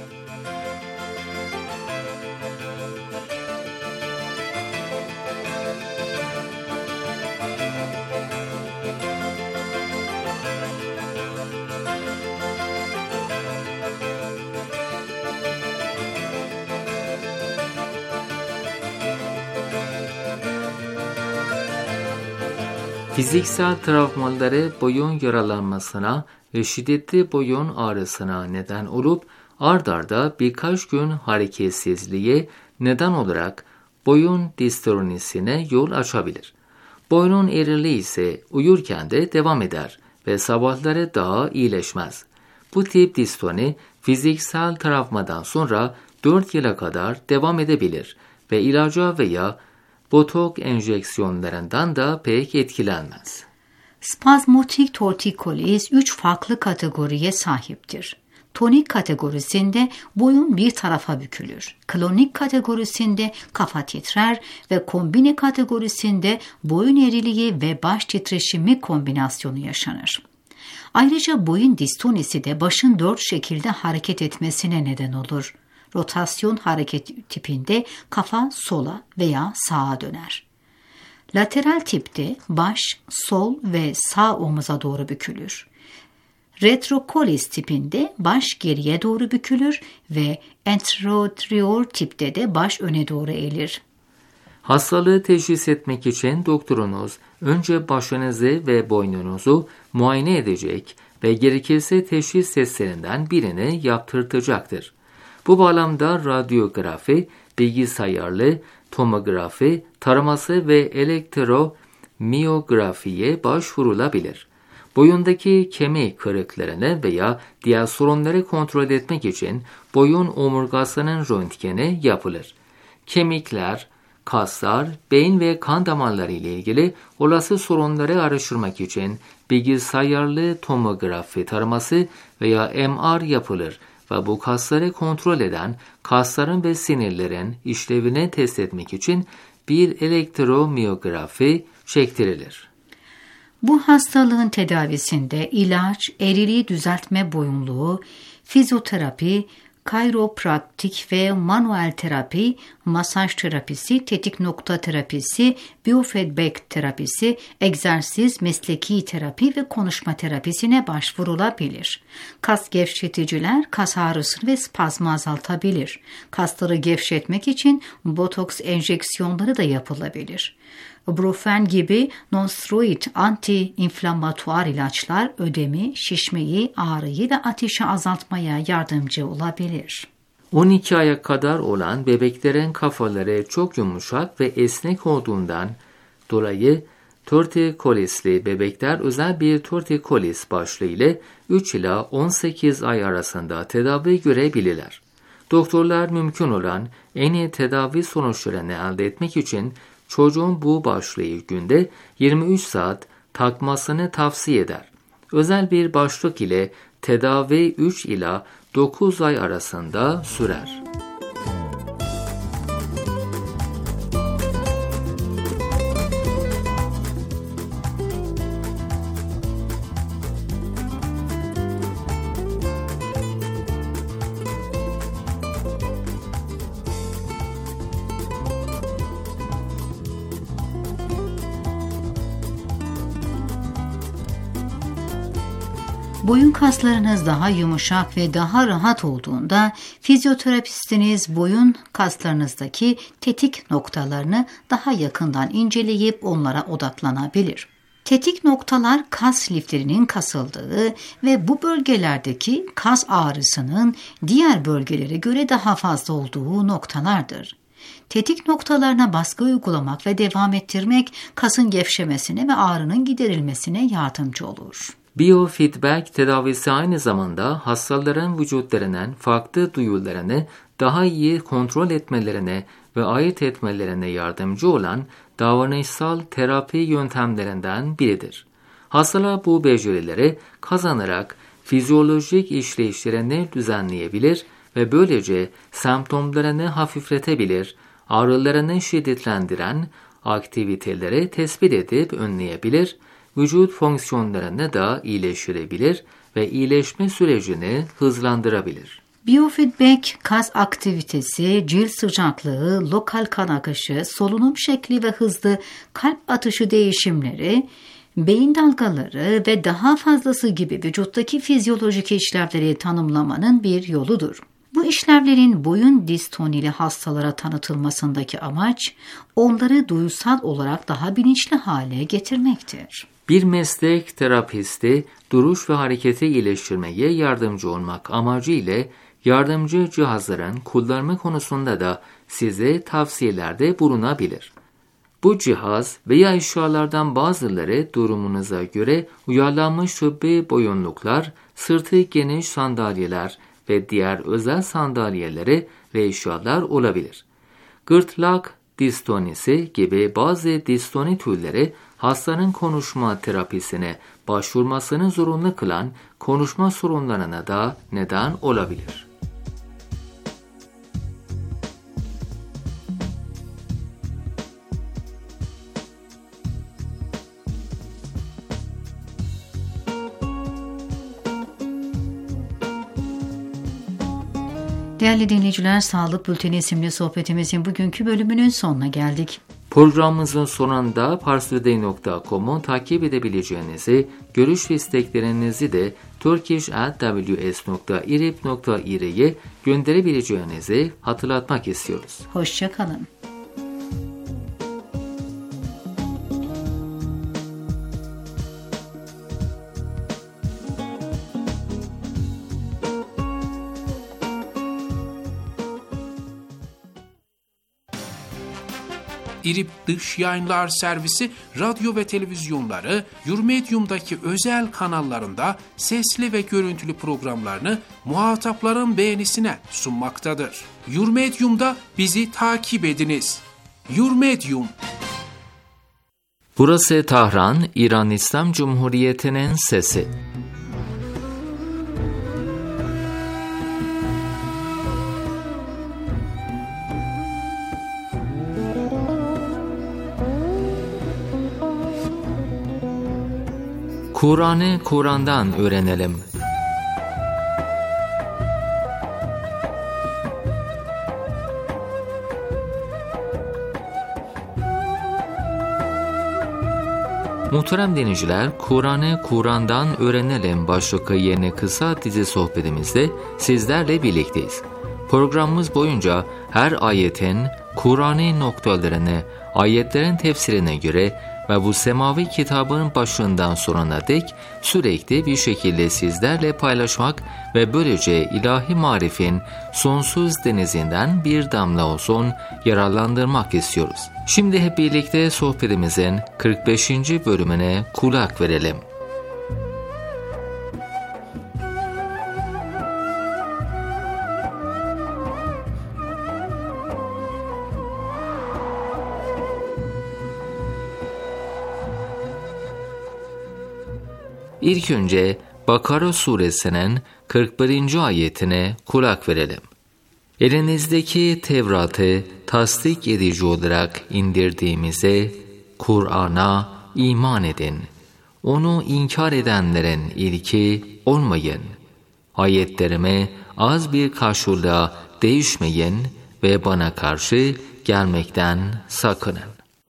Fiziksel travmaları boyun yaralanmasına ve şiddetli boyun ağrısına neden olup ard arda birkaç gün hareketsizliğe neden olarak boyun distonisine yol açabilir. Boynun eğriliği ise uyurken de devam eder ve sabahları daha iyileşmez. Bu tip distoni fiziksel travmadan sonra 4 yıla kadar devam edebilir ve ilaca veya botok enjeksiyonlarından da pek etkilenmez. Spazmotik tortikolis 3 farklı kategoriye sahiptir. Tonik kategorisinde boyun bir tarafa bükülür. Klonik kategorisinde kafa titrer ve kombine kategorisinde boyun eğriliği ve baş titreşimi kombinasyonu yaşanır. Ayrıca boyun distonisi de başın 4 şekilde hareket etmesine neden olur. Rotasyon hareket tipinde kafa sola veya sağa döner. Lateral tipte baş sol ve sağ omuza doğru bükülür. Retrokolis tipinde baş geriye doğru bükülür ve anterior tipte de baş öne doğru eğilir. Hastalığı teşhis etmek için doktorunuz önce başınızı ve boynunuzu muayene edecek ve gerekirse teşhis testlerinden birini yaptırtacaktır. Bu bağlamda radyografi, bilgisayarlı tomografi, taraması ve elektromiyografiye başvurulabilir. Boyundaki kemik kırıklarını veya diğer sorunları kontrol etmek için boyun omurgasının röntgeni yapılır. Kemikler, kaslar, beyin ve kan damarları ile ilgili olası sorunları araştırmak için bilgisayarlı tomografi taraması veya MR yapılır ve bu kasları kontrol eden kasların ve sinirlerin işlevini test etmek için bir elektromiyografi çektirilir. Bu hastalığın tedavisinde ilaç, eriliği düzeltme boyunluğu, fizyoterapi, kayropraktik ve manuel terapi, masaj terapisi, tetik nokta terapisi, biofeedback terapisi, egzersiz, mesleki terapi ve konuşma terapisine başvurulabilir. Kas gevşeticiler kas ağrısını ve spazmı azaltabilir. Kasları gevşetmek için botoks enjeksiyonları da yapılabilir. Brufen gibi non-steroid anti-inflamatuar ilaçlar ödemi, şişmeyi, ağrıyı ve ateşi azaltmaya yardımcı olabilir. 12 aya kadar olan bebeklerin kafaları çok yumuşak ve esnek olduğundan dolayı tortikolisli bebekler özel bir tortikolis başlığı ile 3 ila 18 ay arasında tedavi görebilirler. Doktorlar mümkün olan en iyi tedavi sonuçlarını elde etmek için çocuğun bu başlığı günde 23 saat takmasını tavsiye eder. Özel bir başlık ile tedavi 3 ila 9 ay arasında sürer. Boyun kaslarınız daha yumuşak ve daha rahat olduğunda fizyoterapistiniz boyun kaslarınızdaki tetik noktalarını daha yakından inceleyip onlara odaklanabilir. Tetik noktalar kas liflerinin kasıldığı ve bu bölgelerdeki kas ağrısının diğer bölgelere göre daha fazla olduğu noktalardır. Tetik noktalarına baskı uygulamak ve devam ettirmek kasın gevşemesine ve ağrının giderilmesine yardımcı olur. Biofeedback tedavisi aynı zamanda hastaların vücutlarının farklı duyularını daha iyi kontrol etmelerine ve ayırt etmelerine yardımcı olan davranışsal terapi yöntemlerinden biridir. Hastalar bu becerileri kazanarak fizyolojik işleyişlerini düzenleyebilir ve böylece semptomlarını hafifletebilir, ağrılarını şiddetlendiren aktiviteleri tespit edip önleyebilir, vücut fonksiyonlarını da iyileştirebilir ve iyileşme sürecini hızlandırabilir. Biofeedback, kas aktivitesi, cilt sıcaklığı, lokal kan akışı, solunum şekli ve hızlı kalp atışı değişimleri, beyin dalgaları ve daha fazlası gibi vücuttaki fizyolojik işlevleri tanımlamanın bir yoludur. Bu işlevlerin boyun distonili hastalara tanıtılmasındaki amaç, onları duysal olarak daha bilinçli hale getirmektir. Bir meslek terapisti, duruş ve hareketi iyileştirmeye yardımcı olmak amacıyla yardımcı cihazların kullanımı konusunda da size tavsiyelerde bulunabilir. Bu cihaz veya eşyalardan bazıları durumunuza göre uyarlanmış tıbbi boyunluklar, sırtı geniş sandalyeler ve diğer özel sandalyeleri ve eşyalar olabilir. Gırtlak distonisi gibi bazı distoni türleri hastanın konuşma terapisine başvurmasını zorunlu kılan konuşma sorunlarına da neden olabilir. Değerli dinleyiciler, Sağlık Bülteni isimli sohbetimizin bugünkü bölümünün sonuna geldik. Programımızın sonunda parstoday.com'u takip edebileceğinizi, görüş ve isteklerinizi de turkish@ws.irib.ir'ye gönderebileceğinizi hatırlatmak istiyoruz. Hoşça kalın. İRİB Dış Yayınlar Servisi radyo ve televizyonları Yurmedium'daki özel kanallarında sesli ve görüntülü programlarını muhatapların beğenisine sunmaktadır. Yurmedium'da bizi takip ediniz. Yurmedium. Burası Tahran, İran İslam Cumhuriyeti'nin sesi. Kur'an'ı Kur'an'dan öğrenelim. Muhterem dinleyiciler, Kur'an'ı Kur'an'dan öğrenelim başlıklı yeni kısa dizi sohbetimizde sizlerle birlikteyiz. Programımız boyunca her ayetin Kur'an'ı noktalarını, ayetlerin tefsirine göre ve bu semavi kitabın başından sonuna dek sürekli bir şekilde sizlerle paylaşmak ve böylece ilahi marifin sonsuz denizinden bir damla olsun yararlandırmak istiyoruz. Şimdi hep birlikte sohbetimizin 45. bölümüne kulak verelim. İlk önce Bakara suresinin 41. ayetine kulak verelim. Elinizdeki Tevrat'ı tasdik edici olarak indirdiğimize, Kur'an'a iman edin. Onu inkar edenlerin ilki olmayın. Ayetlerime az bir karşılığa değişmeyin ve bana karşı gelmekten sakının.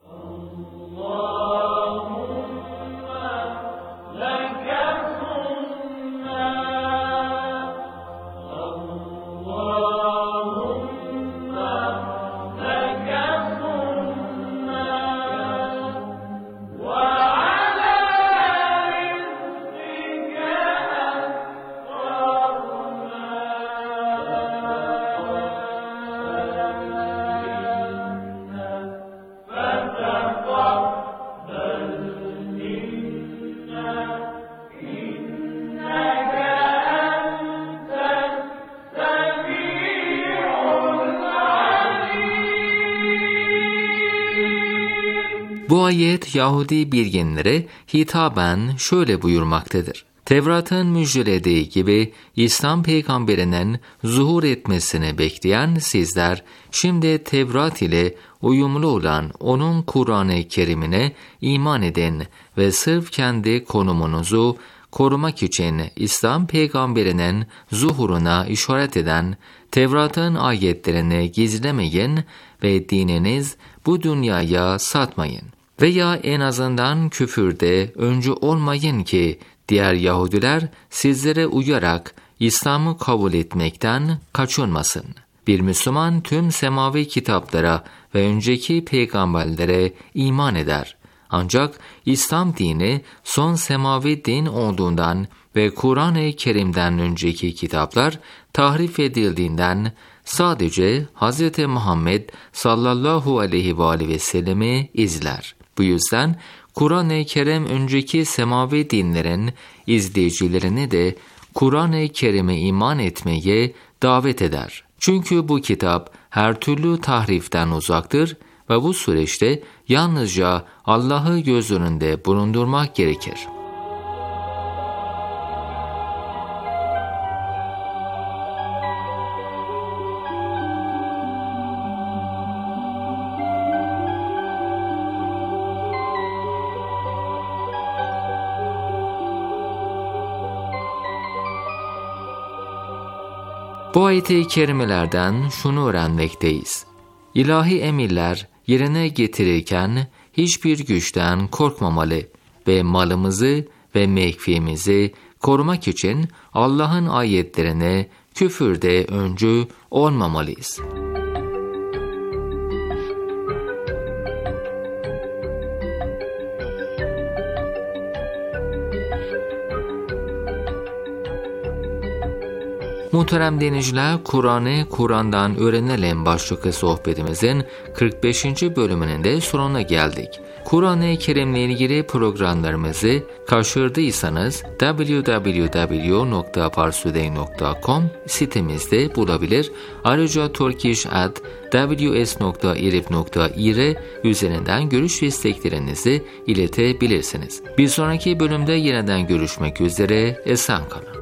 Bu ayet Yahudi bilginlere hitaben şöyle buyurmaktadır. Tevrat'ın müjdelediği gibi İslam peygamberinin zuhur etmesini bekleyen sizler, şimdi Tevrat ile uyumlu olan onun Kur'an-ı Kerim'ine iman edin ve sırf kendi konumunuzu korumak için İslam peygamberinin zuhuruna işaret eden Tevrat'ın ayetlerini gizlemeyin ve dininiz bu dünyaya satmayın. Veya en azından küfürde öncü olmayın ki diğer Yahudiler sizlere uyarak İslam'ı kabul etmekten kaçınmasın. Bir Müslüman tüm semavi kitaplara ve önceki peygamberlere iman eder. Ancak İslam dini son semavi din olduğundan ve Kur'an-ı Kerim'den önceki kitaplar tahrif edildiğinden sadece Hz. Muhammed sallallahu aleyhi ve sellem'i izler. Bu yüzden Kur'an-ı Kerim önceki semavi dinlerin izleyicilerini de Kur'an-ı Kerim'e iman etmeye davet eder. Çünkü bu kitap her türlü tahriften uzaktır ve bu süreçte yalnızca Allah'ı göz önünde bulundurmak gerekir. Bu ayet-i kerimelerden şunu öğrenmekteyiz. İlahi emirler yerine getirirken hiçbir güçten korkmamalı ve malımızı ve mevkiimizi korumak için Allah'ın ayetlerine küfürde öncü olmamalıyız. Muhterem dinleyiciler, Kur'an'dan öğrenelim başlıklı sohbetimizin 45. bölümünün de sonuna geldik. Kur'an-ı Kerim'le ilgili programlarımızı kaçırdıysanız www.parstoday.com sitemizde bulabilir. Ayrıca turkish@ws.irib.ir üzerinden görüş ve isteklerinizi iletebilirsiniz. Bir sonraki bölümde yeniden görüşmek üzere, esen kalın.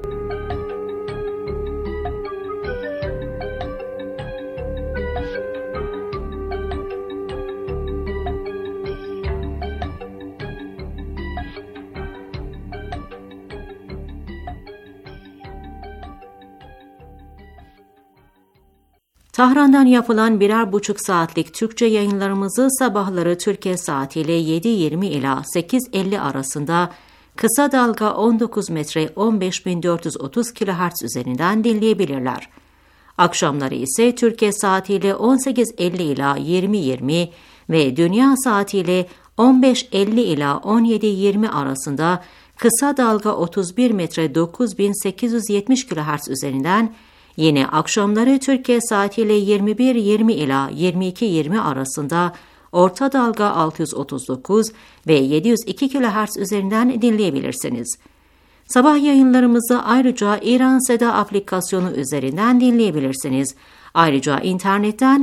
Tahran'dan yapılan 1,5 saatlik Türkçe yayınlarımızı sabahları Türkiye saatiyle 7:20 ila 8:50 arasında kısa dalga 19 metre 15.430 kHz üzerinden dinleyebilirler. Akşamları ise Türkiye saatiyle 18:50 ila 20:20 ve dünya saatiyle 15:50 ila 17:20 arasında kısa dalga 31 metre 9870 kHz üzerinden, yine akşamları Türkiye saatiyle 21:20 ila 22:20 arasında orta dalga 639 ve 702 kHz üzerinden dinleyebilirsiniz. Sabah yayınlarımızı ayrıca İran Seda aplikasyonu üzerinden dinleyebilirsiniz. Ayrıca internetten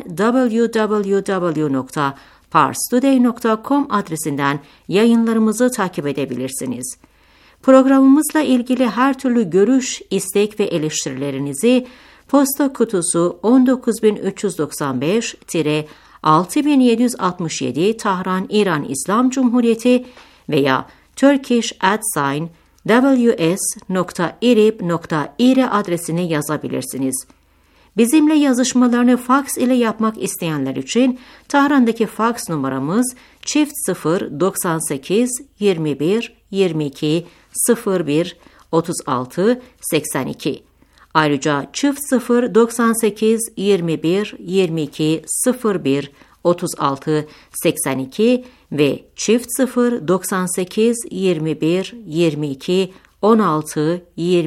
www.parstoday.com adresinden yayınlarımızı takip edebilirsiniz. Programımızla ilgili her türlü görüş, istek ve eleştirilerinizi posta kutusu 19395-6767 Tahran İran İslam Cumhuriyeti veya turkish@ws.irib.ir adresine yazabilirsiniz. Bizimle yazışmalarını faks ile yapmak isteyenler için Tahran'daki faks numaramız çift 098 21 22 01 36 82. Ayrıca çift 098 21 22 01 36 82 ve çift 098 21 22 16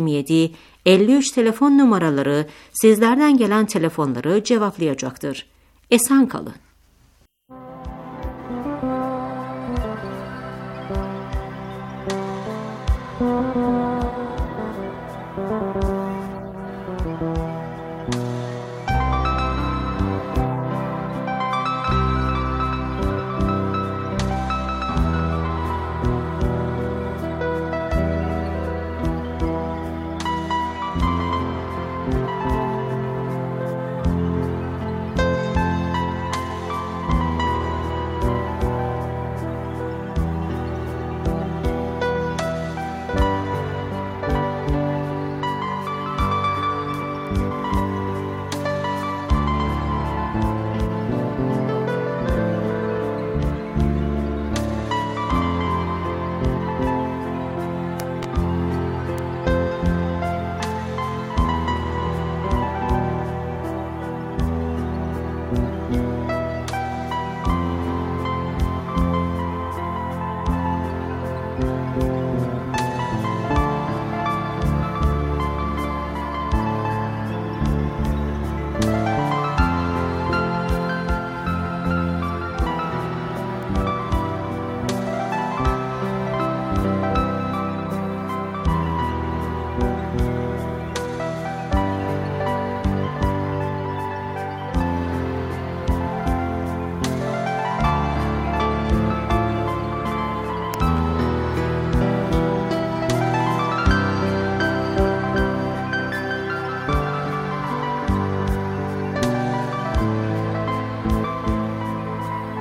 27 53 telefon numaraları sizlerden gelen telefonları cevaplayacaktır. Esen kalın.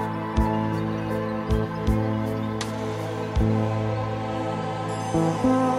Müzik